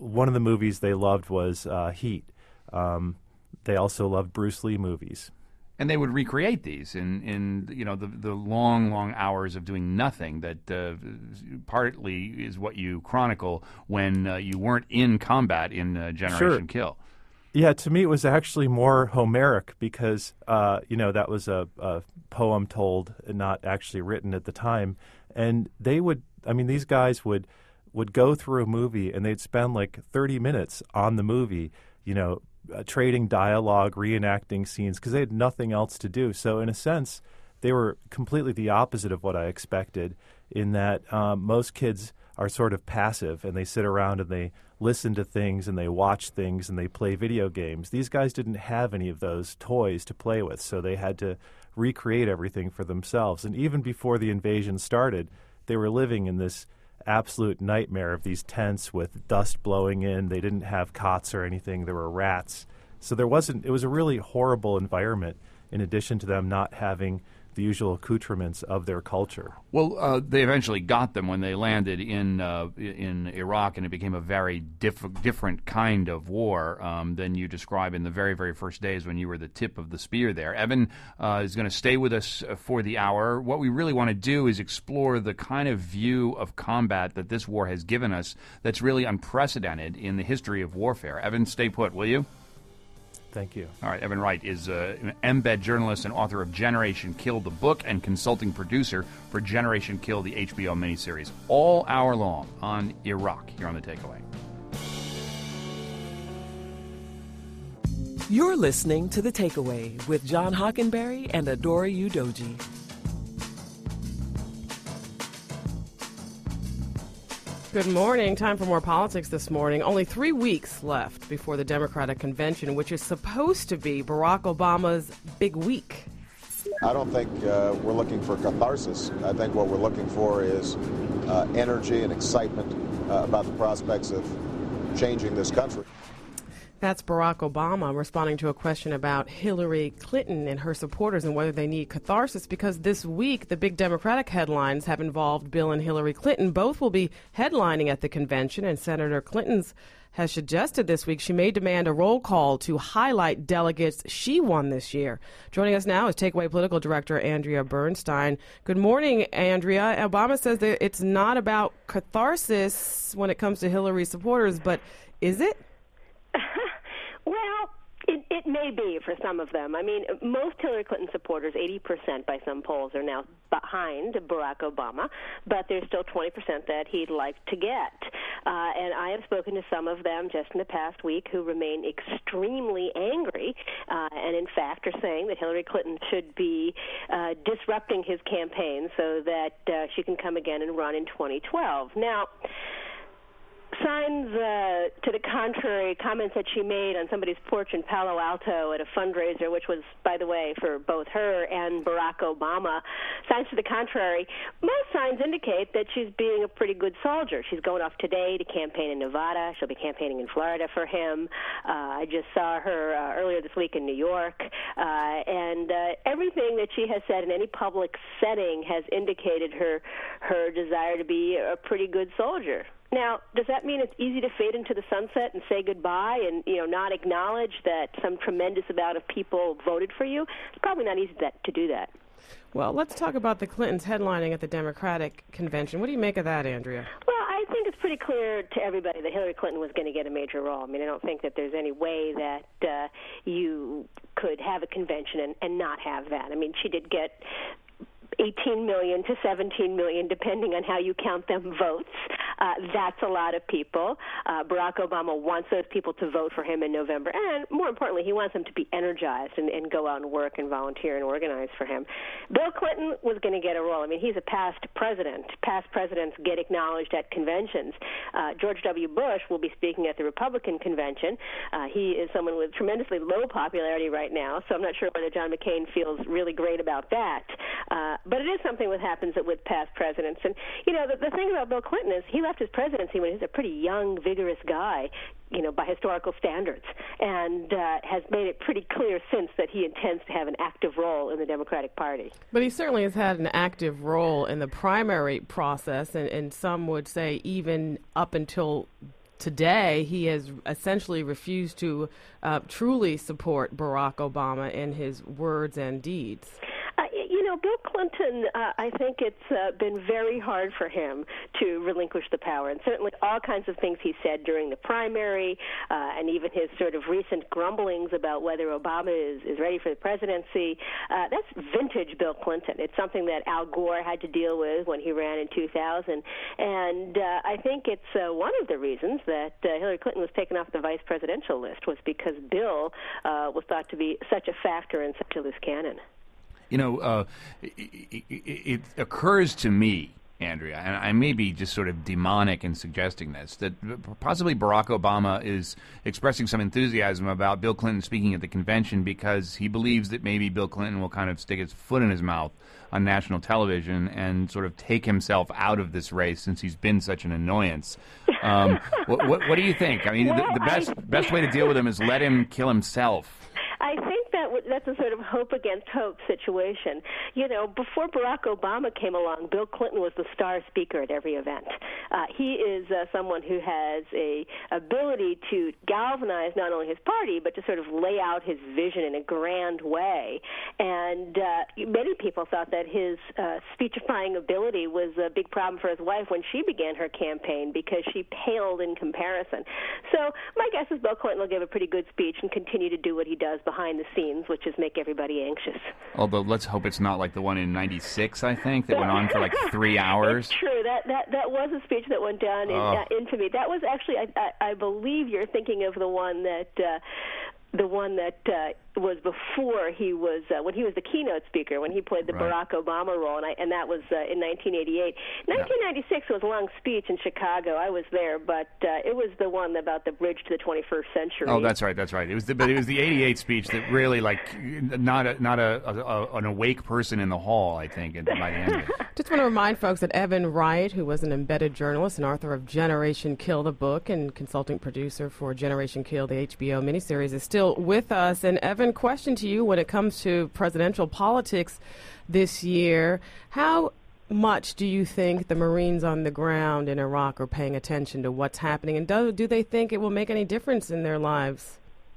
one of the movies they loved was uh, Heat. Um, they also loved Bruce Lee movies. And they would recreate these in, in you know, the, the long, long hours of doing nothing that uh, partly is what you chronicle when uh, you weren't in combat in uh, Generation Sure. Kill. Yeah, to me it was actually more Homeric because, uh, you know, that was a, a poem told and not actually written at the time. And they would, I mean, these guys would would go through a movie and they'd spend like thirty minutes on the movie, you know, uh, trading dialogue, reenacting scenes because they had nothing else to do. So in a sense, they were completely the opposite of what I expected in that um, most kids are sort of passive and they sit around and they listen to things and they watch things and they play video games. These guys didn't have any of those toys to play with, so they had to recreate everything for themselves. And even before the invasion started, they were living in this absolute nightmare of these tents with dust blowing in. They didn't have cots or anything. There were rats. So there wasn't, it was a really horrible environment in addition to them not having the usual accoutrements of their culture. Well, uh, they eventually got them when they landed in uh, in Iraq, and it became a very diff- different kind of war um, than you describe in the very, very first days when you were the tip of the spear there. Evan uh, is going to stay with us for the hour. What we really want to do is explore the kind of view of combat that this war has given us that's really unprecedented in the history of warfare. Evan, stay put, will you? Thank you. All right, Evan Wright is uh, an embed journalist and author of Generation Kill, the book, and consulting producer for Generation Kill, the H B O miniseries, all hour long on Iraq, here on The Takeaway. You're listening to The Takeaway with John Hockenberry and Adora Udoji. Good morning. Time for more politics this morning. Only three weeks left before the Democratic Convention, which is supposed to be Barack Obama's big week. I don't think uh, we're looking for catharsis. I think what we're looking for is uh, energy and excitement uh, about the prospects of changing this country. That's Barack Obama responding to a question about Hillary Clinton and her supporters and whether they need catharsis, because this week the big Democratic headlines have involved Bill and Hillary Clinton. Both will be headlining at the convention, and Senator Clinton's has suggested this week she may demand a roll call to highlight delegates she won this year. Joining us now is Takeaway Political Director Andrea Bernstein. Good morning, Andrea. Obama says that it's not about catharsis when it comes to Hillary supporters, but is it? Well, it, it may be for some of them. I mean, most Hillary Clinton supporters, eighty percent by some polls, are now behind Barack Obama, but there's still twenty percent that he'd like to get. Uh, and I have spoken to some of them just in the past week who remain extremely angry uh, and, in fact, are saying that Hillary Clinton should be uh, disrupting his campaign so that uh, she can come again and run in twenty twelve. Now, signs uh, to the contrary, comments that she made on somebody's porch in Palo Alto at a fundraiser, which was, by the way, for both her and Barack Obama, signs to the contrary, most signs indicate that she's being a pretty good soldier. She's going off today to campaign in Nevada. She'll be campaigning in Florida for him. Uh, I just saw her uh, earlier this week in New York. Uh, and uh, everything that she has said in any public setting has indicated her her desire to be a pretty good soldier. Now, does that mean it's easy to fade into the sunset and say goodbye and, you know, not acknowledge that some tremendous amount of people voted for you? It's probably not easy that, to do that. Well, let's talk about the Clintons headlining at the Democratic Convention. What do you make of that, Andrea? Well, I think it's pretty clear to everybody that Hillary Clinton was going to get a major role. I mean, I don't think that there's any way that uh, you could have a convention and, and not have that. I mean, she did get eighteen million to seventeen million, depending on how you count them, votes. Uh, that's a lot of people. Uh, Barack Obama wants those people to vote for him in November. And more importantly, he wants them to be energized and, and go out and work and volunteer and organize for him. Bill Clinton was going to get a role. I mean, he's a past president. Past presidents get acknowledged at conventions. Uh, George W. Bush will be speaking at the Republican convention. Uh, he is someone with tremendously low popularity right now, so I'm not sure whether John McCain feels really great about that. Uh, but it is something that happens with past presidents. And, you know, the, the thing about Bill Clinton is he left his presidency when he was a pretty young, vigorous guy, you know, by historical standards, and uh, has made it pretty clear since that he intends to have an active role in the Democratic Party. But he certainly has had an active role in the primary process, and, and some would say even up until today he has essentially refused to uh, truly support Barack Obama in his words and deeds. Uh, you know, Bill Clinton, uh, I think it's uh, been very hard for him to relinquish the power, and certainly all kinds of things he said during the primary uh, and even his sort of recent grumblings about whether Obama is, is ready for the presidency, uh, that's vintage Bill Clinton. It's something that Al Gore had to deal with when he ran in two thousand, and uh, I think it's uh, one of the reasons that uh, Hillary Clinton was taken off the vice presidential list was because Bill uh, was thought to be such a factor and such a loose cannon. You know, uh, it, it, it occurs to me, Andrea, and I may be just sort of demonic in suggesting this, that possibly Barack Obama is expressing some enthusiasm about Bill Clinton speaking at the convention because he believes that maybe Bill Clinton will kind of stick his foot in his mouth on national television and sort of take himself out of this race since he's been such an annoyance. Um, what, what, what do you think? I mean, well, the, the best I... best way to deal with him is let him kill himself. I think that w- that's a sort of hope against hope situation. You know, before Barack Obama came along, Bill Clinton was the star speaker at every event. Uh, he is uh, someone who has a ability to galvanize not only his party, but to sort of lay out his vision in a grand way. And uh, many people thought that his uh, speechifying ability was a big problem for his wife when she began her campaign because she paled in comparison. So my guess is Bill Clinton will give a pretty good speech and continue to do what he does behind the scenes, which is make everybody anxious. Although let's hope it's not like the one in ninety-six, I think, that went on for like three hours. It's true. That that that was a speech that went down in, oh. uh, infamy. That was actually, I, I, I believe you're thinking of the one that uh, the one that uh, was before he was uh, when he was the keynote speaker, when he played the right. Barack Obama role, and, I, and that was uh, in nineteen eighty-eight. nineteen ninety-six yeah. was a long speech in Chicago. I was there, but uh, it was the one about the bridge to the twenty-first century. Oh, that's right, that's right. It was the, but it was the eighty-eight speech that really, like, not a, not a, a, a an awake person in the hall, I think, by the end of it. Just want to remind folks that Evan Wright, who was an embedded journalist and author of Generation Kill, the book, and consulting producer for Generation Kill, the H B O miniseries, is still with us. And Evan, question to you when it comes to presidential politics this year, how much do you think the Marines on the ground in Iraq are paying attention to what's happening, and do, do they think it will make any difference in their lives?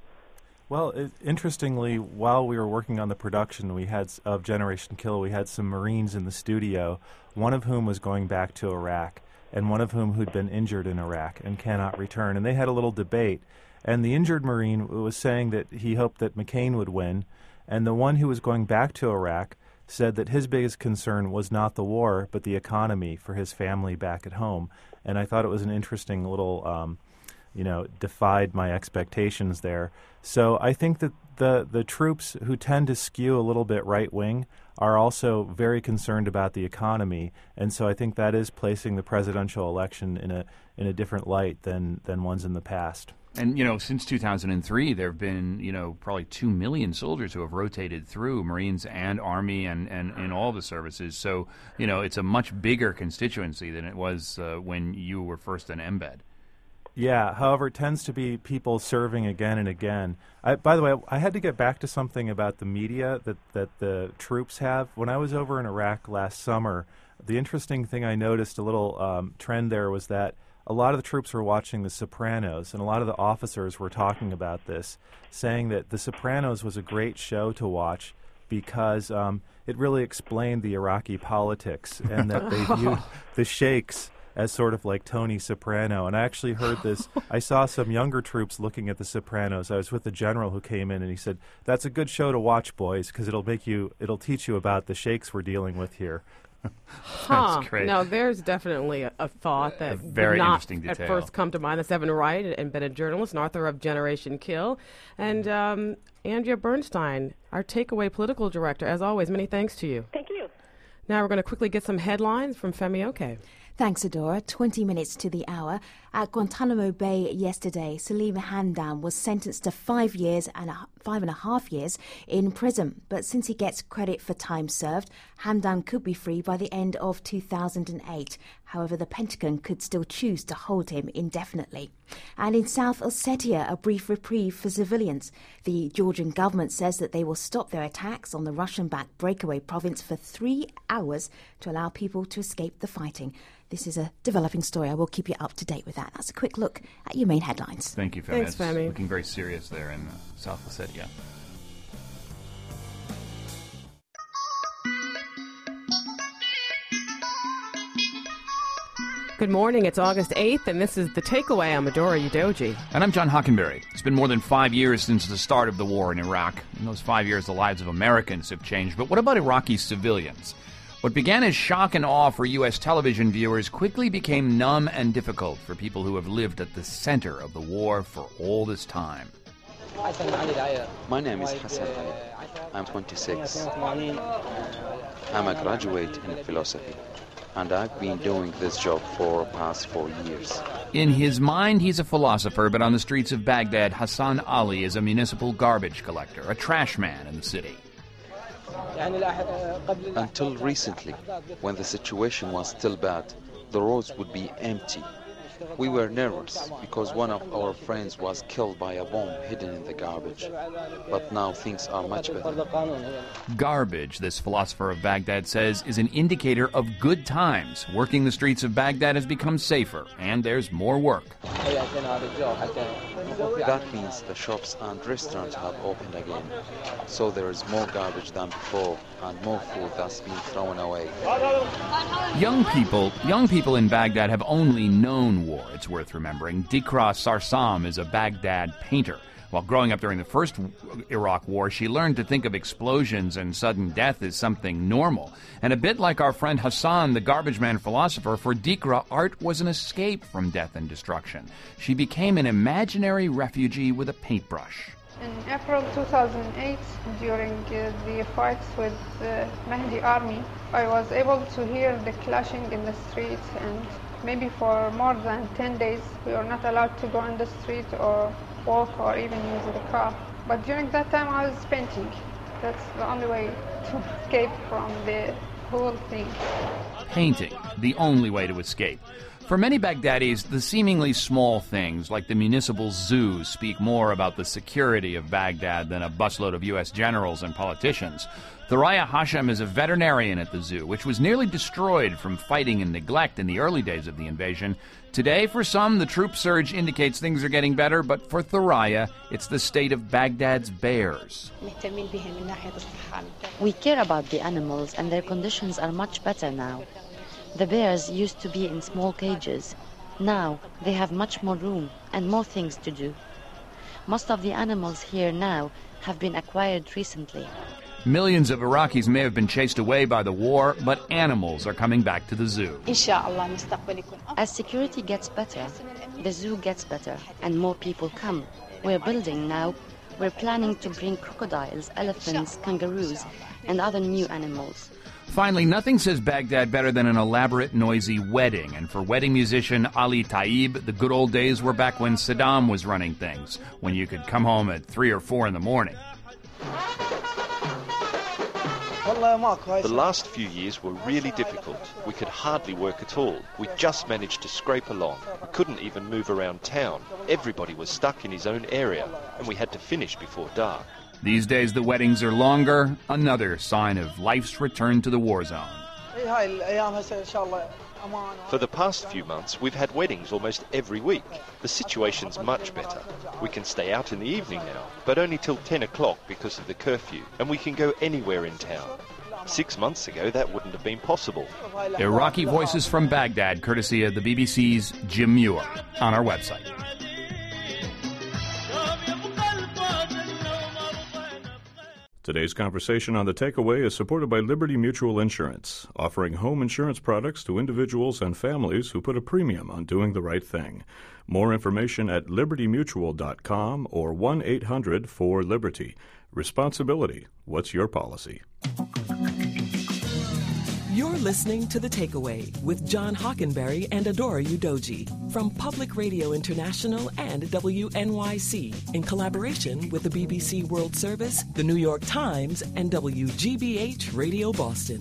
Well, it, interestingly, while we were working on the production we had of Generation Kill, we had some Marines in the studio, one of whom was going back to Iraq, and one of whom who'd been injured in Iraq and cannot return. And they had a little debate. And the injured Marine was saying that he hoped that McCain would win, and the one who was going back to Iraq said that his biggest concern was not the war, but the economy for his family back at home. And I thought it was an interesting little, um, you know, defied my expectations there. So I think that the, the troops who tend to skew a little bit right-wing are also very concerned about the economy. And so I think that is placing the presidential election in a in a different light than, than ones in the past. And, you know, since two thousand three, there have been, you know, probably two million soldiers who have rotated through, Marines and Army and, and, and all the services. So, you know, it's a much bigger constituency than it was uh, when you were first an embed. Yeah, however, it tends to be people serving again and again. I, by the way, I had to get back to something about the media that, that the troops have. When I was over in Iraq last summer, the interesting thing I noticed, a little um, trend there, was that a lot of the troops were watching The Sopranos, and a lot of the officers were talking about this, saying that The Sopranos was a great show to watch because um, it really explained the Iraqi politics, and that they viewed the sheikhs as sort of like Tony Soprano. And I actually heard this. I saw some younger troops looking at The Sopranos. I was with the general who came in, and he said, "That's a good show to watch, boys, because it'll make you, it'll teach you about the sheikhs we're dealing with here." Huh. That's great. No, there's definitely a, a thought that a very did not interesting detail. at first come to mind. That's Evan Wright, an embedded journalist and author of Generation Kill. And um, Andrea Bernstein, our takeaway political director. As always, many thanks to you. Thank you. Now we're going to quickly get some headlines from Femi Oke. Thanks, Adora. twenty minutes to the hour. At Guantanamo Bay yesterday, Salim Hamdan was sentenced to five years and a, five and a half years in prison. But since he gets credit for time served, Hamdan could be free by the end of two thousand eight. However, the Pentagon could still choose to hold him indefinitely. And in South Ossetia, a brief reprieve for civilians. The Georgian government says that they will stop their attacks on the Russian-backed breakaway province for three hours to allow people to escape the fighting. This is a developing story. I will keep you up to date with that. That's a quick look at your main headlines. Thank you, Femi. Thanks, Femi. Looking very serious there in uh, South Ossetia. Good morning. It's August eighth, and this is The Takeaway. I'm Medora Udoji. And I'm John Hockenberry. It's been more than five years since the start of the war in Iraq. In those five years, the lives of Americans have changed. But what about Iraqi civilians? What began as shock and awe for U S television viewers quickly became numb and difficult for people who have lived at the center of the war for all this time. My name is Hassan Ali. I'm twenty-six. I'm a graduate in philosophy, and I've been doing this job for the past four years. In his mind, he's a philosopher, but on the streets of Baghdad, Hassan Ali is a municipal garbage collector, a trash man in the city. Until recently, when the situation was still bad, the roads would be empty. We were nervous because one of our friends was killed by a bomb hidden in the garbage. But now things are much better. Garbage, this philosopher of Baghdad says, is an indicator of good times. Working the streets of Baghdad has become safer, and there's more work. That means the shops and restaurants have opened again. So there is more garbage than before, and more food that's been thrown away. Young people, young people in Baghdad have only known war, it's worth remembering. Dikra Sarsam is a Baghdad painter. While growing up during the first Iraq War, she learned to think of explosions and sudden death as something normal. And a bit like our friend Hassan, the garbage man philosopher, for Dikra, art was an escape from death and destruction. She became an imaginary refugee with a paintbrush. In April two thousand eight, during uh, the fights with the Mahdi army, I was able to hear the clashing in the streets, and maybe for more than ten days we were not allowed to go on the street or walk or even use the car. But during that time I was painting. That's the only way to escape from the whole thing. Painting, the only way to escape. For many Baghdadis, the seemingly small things, like the municipal zoo, speak more about the security of Baghdad than a busload of U S generals and politicians. Thuraya Hashem is a veterinarian at the zoo, which was nearly destroyed from fighting and neglect in the early days of the invasion. Today, for some, the troop surge indicates things are getting better, but for Thuraya, it's the state of Baghdad's bears. We care about the animals, and their conditions are much better now. The bears used to be in small cages. Now they have much more room and more things to do. Most of the animals here now have been acquired recently. Millions of Iraqis may have been chased away by the war, but animals are coming back to the zoo. As security gets better, the zoo gets better and more people come. We're building now. We're planning to bring crocodiles, elephants, kangaroos, and other new animals. Finally, nothing says Baghdad better than an elaborate, noisy wedding. And for wedding musician Ali Taib, the good old days were back when Saddam was running things, when you could come home at three or four in the morning. The last few years were really difficult. We could hardly work at all. We just managed to scrape along. We couldn't even move around town. Everybody was stuck in his own area, and we had to finish before dark. These days the weddings are longer, another sign of life's return to the war zone. For the past few months, we've had weddings almost every week. The situation's much better. We can stay out in the evening now, but only till ten o'clock because of the curfew, and we can go anywhere in town. Six months ago, that wouldn't have been possible. Iraqi Voices from Baghdad, courtesy of the B B C's Jim Muir, on our website. Today's conversation on The Takeaway is supported by Liberty Mutual Insurance, offering home insurance products to individuals and families who put a premium on doing the right thing. More information at liberty mutual dot com or one eight hundred four liberty. Responsibility. What's your policy? You're listening to The Takeaway with John Hockenberry and Adora Udoji from Public Radio International and W N Y C in collaboration with the B B C World Service, the New York Times, and W G B H Radio Boston.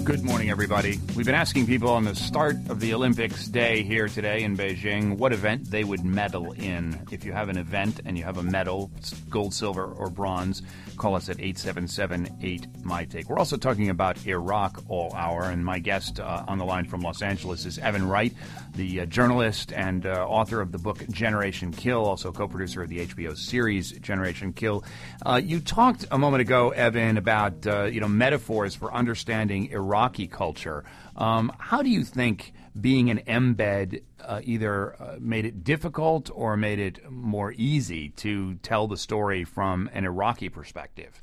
Good morning, everybody. We've been asking people on the start of the Olympics day here today in Beijing what event they would medal in. If you have an event and you have a medal, gold, silver, or bronze, call us at eight seven seven eight M Y Take. We're also talking about Iraq all hour, and my guest uh, on the line from Los Angeles is Evan Wright, the uh, journalist and uh, author of the book Generation Kill, also co-producer of the H B O series Generation Kill. Uh, you talked a moment ago, Evan, about uh, you know metaphors for understanding Iraq Iraqi culture. Um, how do you think being an embed uh, either uh, made it difficult or made it more easy to tell the story from an Iraqi perspective?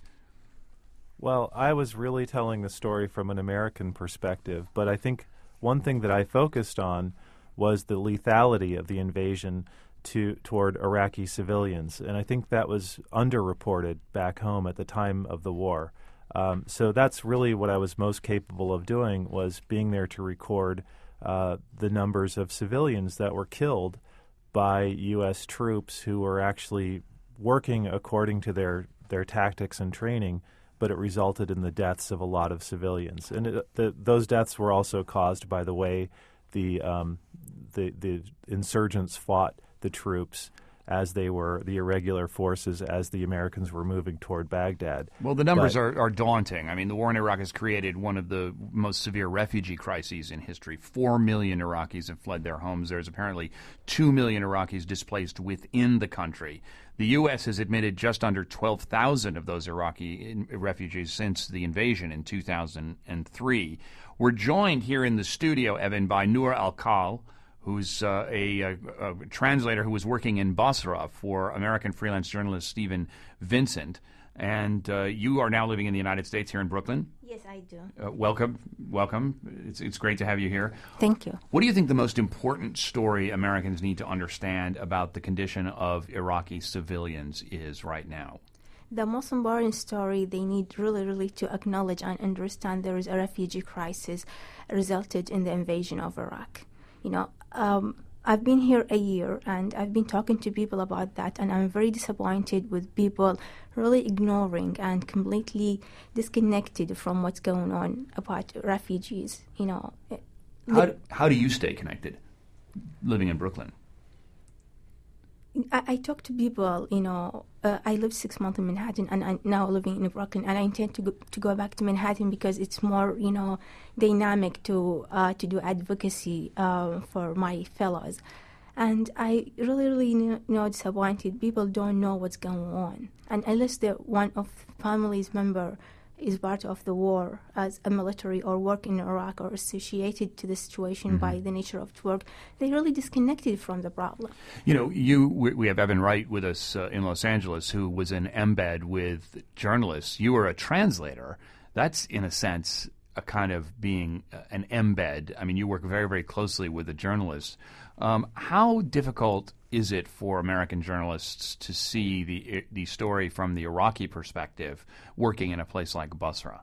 Well, I was really telling the story from an American perspective, but I think one thing that I focused on was the lethality of the invasion to toward Iraqi civilians, and I think that was underreported back home at the time of the war. Um, so that's really what I was most capable of doing, was being there to record uh, the numbers of civilians that were killed by U S troops who were actually working according to their, their tactics and training, but it resulted in the deaths of a lot of civilians. And it, the, those deaths were also caused by the way the, um, the, the insurgents fought the troops as they were, the irregular forces, as the Americans were moving toward Baghdad. Well, the numbers but, are, are daunting. I mean, the war in Iraq has created one of the most severe refugee crises in history. Four million Iraqis have fled their homes. There's apparently two million Iraqis displaced within the country. The U S has admitted just under twelve thousand of those Iraqi in, refugees since the invasion in two thousand three. We're joined here in the studio, Evan, by Noor Al-Kal, who's uh, a, a, a translator who was working in Basra for American freelance journalist Stephen Vincent. And uh, you are now living in the United States here in Brooklyn. Yes, I do. Uh, welcome. Welcome. It's, it's great to have you here. Thank you. What do you think the most important story Americans need to understand about the condition of Iraqi civilians is right now? The most important story they need really, really to acknowledge and understand there is a refugee crisis resulted in the invasion of Iraq. You know, um, I've been here a year and I've been talking to people about that, and I'm very disappointed with people really ignoring and completely disconnected from what's going on about refugees. You know, how do, how do you stay connected living in Brooklyn? I, I talk to people, you know, uh, I lived six months in Manhattan and I'm now living in Brooklyn, and I intend to go, to go back to Manhattan because it's more, you know, dynamic to uh, to do advocacy uh, for my fellows. And I really, really, you know, disappointed. People don't know what's going on. And unless the one of family's member is part of the war as a military or work in Iraq or associated to the situation mm-hmm. by the nature of work, they really disconnected from the problem. You know, you we have Evan Wright with us uh, in Los Angeles, who was an embed with journalists. You were a translator. That's, in a sense, a kind of being an embed. I mean, you work very, very closely with the journalists. Um, how difficult is it for American journalists to see the the story from the Iraqi perspective working in a place like Basra?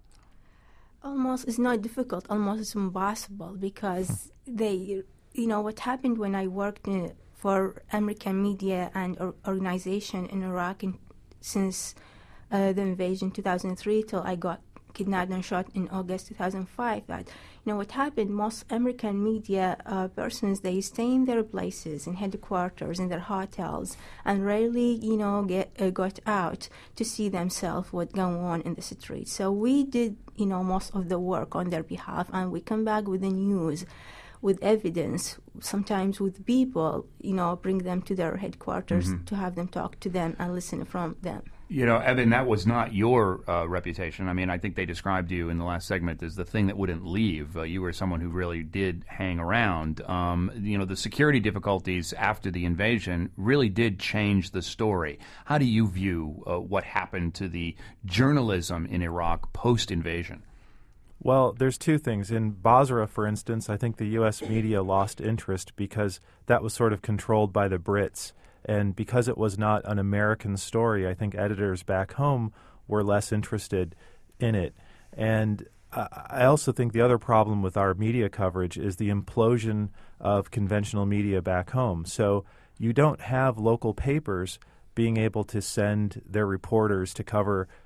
Almost, it's not difficult, almost it's impossible, because they, you know, what happened when I worked in, for American media and or, organization in Iraq in, since uh, the invasion two thousand three till I got kidnapped and shot in August two thousand five, that, you know, what happened, most American media uh, persons, they stay in their places, in headquarters, in their hotels, and rarely, you know, get uh, got out to see themselves what's going on in the streets. So we did, you know, most of the work on their behalf, and we come back with the news, with evidence, sometimes with people, you know, bring them to their headquarters mm-hmm. to have them talk to them and listen from them. You know, Evan, that was not your uh, reputation. I mean, I think they described you in the last segment as the thing that wouldn't leave. Uh, you were someone who really did hang around. Um, you know, the security difficulties after the invasion really did change the story. How do you view uh, what happened to the journalism in Iraq post-invasion? Well, there's two things. In Basra, for instance, I think the U S media lost interest because that was sort of controlled by the Brits. And because it was not an American story, I think editors back home were less interested in it. And uh, I also think the other problem with our media coverage is the implosion of conventional media back home. So you don't have local papers being able to send their reporters to cover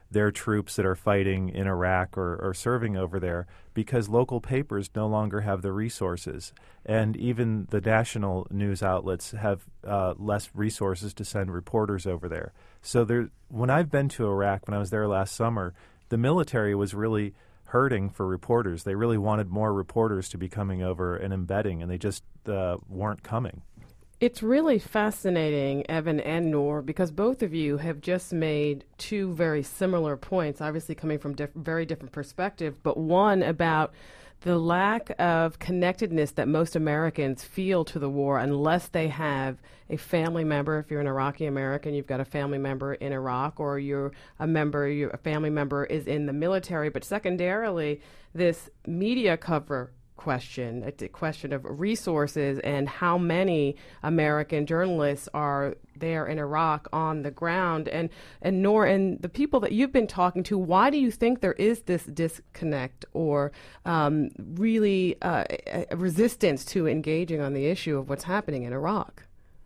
their troops that are fighting in Iraq or, or serving over there, because local papers no longer have the resources. And even the national news outlets have uh, less resources to send reporters over there. So there, when I've been to Iraq, when I was there last summer, the military was really hurting for reporters. They really wanted more reporters to be coming over and embedding, and they just uh, weren't coming. It's really fascinating, Evan and Noor, because both of you have just made two very similar points, obviously coming from diff- very different perspectives, but one about the lack of connectedness that most Americans feel to the war unless they have a family member. If you're an Iraqi American, you've got a family member in Iraq, or you're a member, you're, a family member is in the military. But secondarily, this media cover question, a question of resources and how many American journalists are there in Iraq on the ground. And, and Noor, and the people that you've been talking to, why do you think there is this disconnect or um, really uh, a resistance to engaging on the issue of what's happening in Iraq?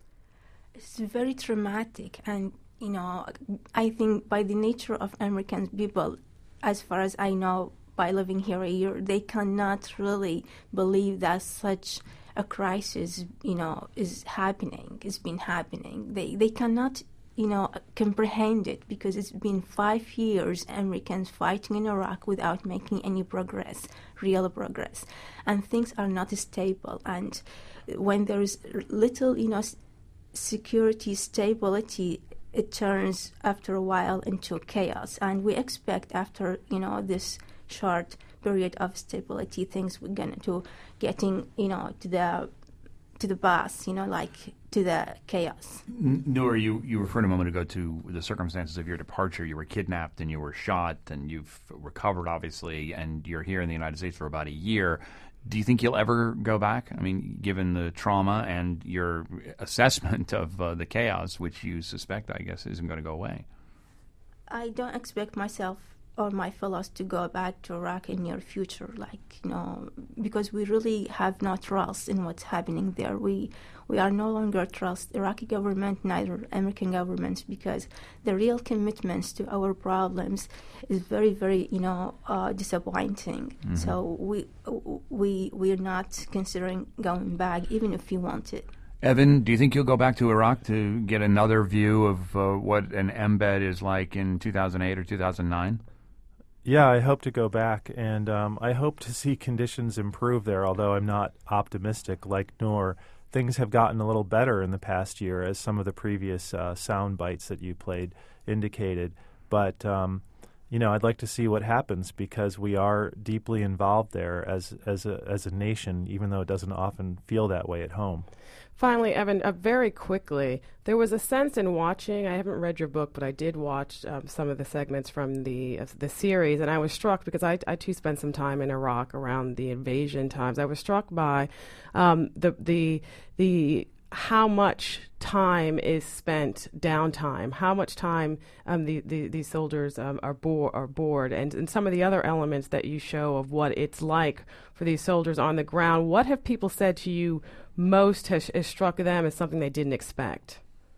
It's very traumatic, and you know, I think by the nature of American people, as far as I know, by living here a year, they cannot really believe that such a crisis, you know, is happening, it's been happening. They they cannot, you know, comprehend it, because it's been five years Americans fighting in Iraq without making any progress, real progress, and things are not stable. And when there is little, you know, security, stability, it turns after a while into chaos. And we expect after, you know, this short period of stability, things we're going to getting, you know, to the to the bus, you know, like to the chaos. Noor, you, you referred a moment ago to the circumstances of your departure. You were kidnapped and you were shot, and you've recovered, obviously, and you're here in the United States for about a year. Do you think you'll ever go back? I mean, given the trauma and your assessment of uh, the chaos, which you suspect, I guess, isn't going to go away. I don't expect myself or my fellows to go back to Iraq in near future, like, you know, because we really have no trust in what's happening there. We we are no longer trust Iraqi government, neither American government, because the real commitments to our problems is very, very, you know, uh, disappointing. Mm-hmm. So we we we are not considering going back, even if we wanted. Evan, do you think you'll go back to Iraq to get another view of uh, what an embed is like in two thousand eight or two thousand nine? Yeah, I hope to go back, and um, I hope to see conditions improve there, although I'm not optimistic like Noor. Things have gotten a little better in the past year, as some of the previous uh, sound bites that you played indicated. But, um, you know, I'd like to see what happens, because we are deeply involved there as, as, a, as a nation, even though it doesn't often feel that way at home. Finally, Evan, uh, very quickly, there was a sense in watching, I haven't read your book, but I did watch um, some of the segments from the uh, the series, and I was struck, because I, I too spent some time in Iraq around the invasion times. I was struck by um, the the the how much time is spent downtime, how much time um, the, the, these soldiers um, are, bo- are bored, and, and some of the other elements that you show of what it's like for these soldiers on the ground. What have people said to you most has, has struck them as something they didn't expect?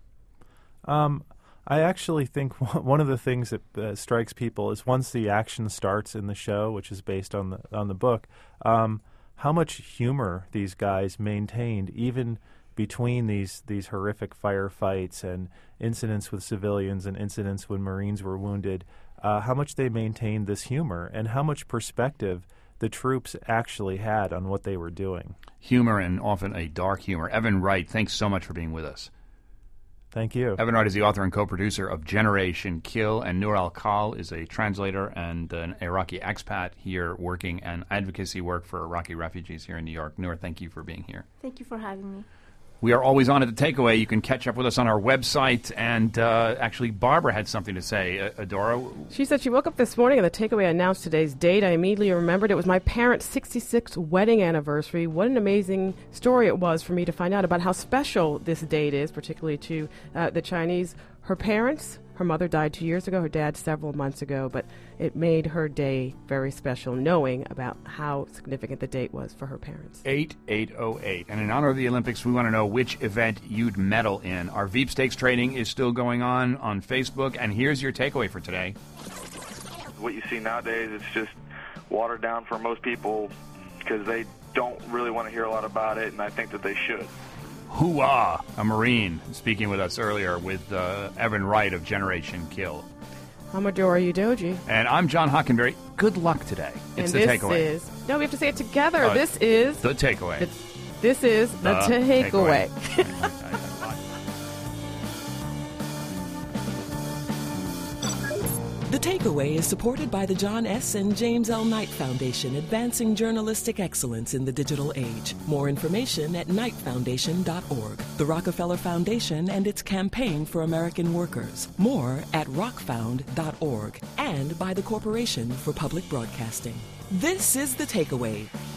Um, I actually think one of the things that uh, strikes people is once the action starts in the show, which is based on the on the book, um, how much humor these guys maintained, even between these these horrific firefights and incidents with civilians and incidents when Marines were wounded, uh, how much they maintained this humor and how much perspective the troops actually had on what they were doing. Humor, and often a dark humor. Evan Wright, thanks so much for being with us. Thank you. Evan Wright is the author and co-producer of Generation Kill, and Noor Al-Khal is a translator and an Iraqi expat here working in advocacy work for Iraqi refugees here in New York. Noor, thank you for being here. Thank you for having me. We are always on at The Takeaway. You can catch up with us on our website. And uh, actually, Barbara had something to say. Uh, Adora? She said she woke up this morning and The Takeaway announced today's date. I immediately remembered it was my parents' sixty-sixth wedding anniversary. What an amazing story it was for me to find out about how special this date is, particularly to uh, the Chinese. Her parents, her mother died two years ago, her dad several months ago, but it made her day very special, knowing about how significant the date was for her parents. eight eight oh eight. And in honor of the Olympics, we want to know which event you'd medal in. Our Veep Stakes trading is still going on on Facebook, and here's your takeaway for today. what you see nowadays. It's just watered down for most people because they don't really want to hear a lot about it, and I think that they should. Hoo-ah, a Marine, speaking with us earlier with uh, Evan Wright of Generation Kill. I'm Adora Udoji. And I'm John Hockenberry. Good luck today. It's and the this takeaway. Is, no, we have to say it together. Uh, this is... The takeaway. The, this is the, the takeaway. takeaway. The Takeaway is supported by the John S. and James L. Knight Foundation, advancing journalistic excellence in the digital age. More information at knight foundation dot org. The Rockefeller Foundation and its campaign for American workers. More at rock found dot org. And by the Corporation for Public Broadcasting. This is The Takeaway.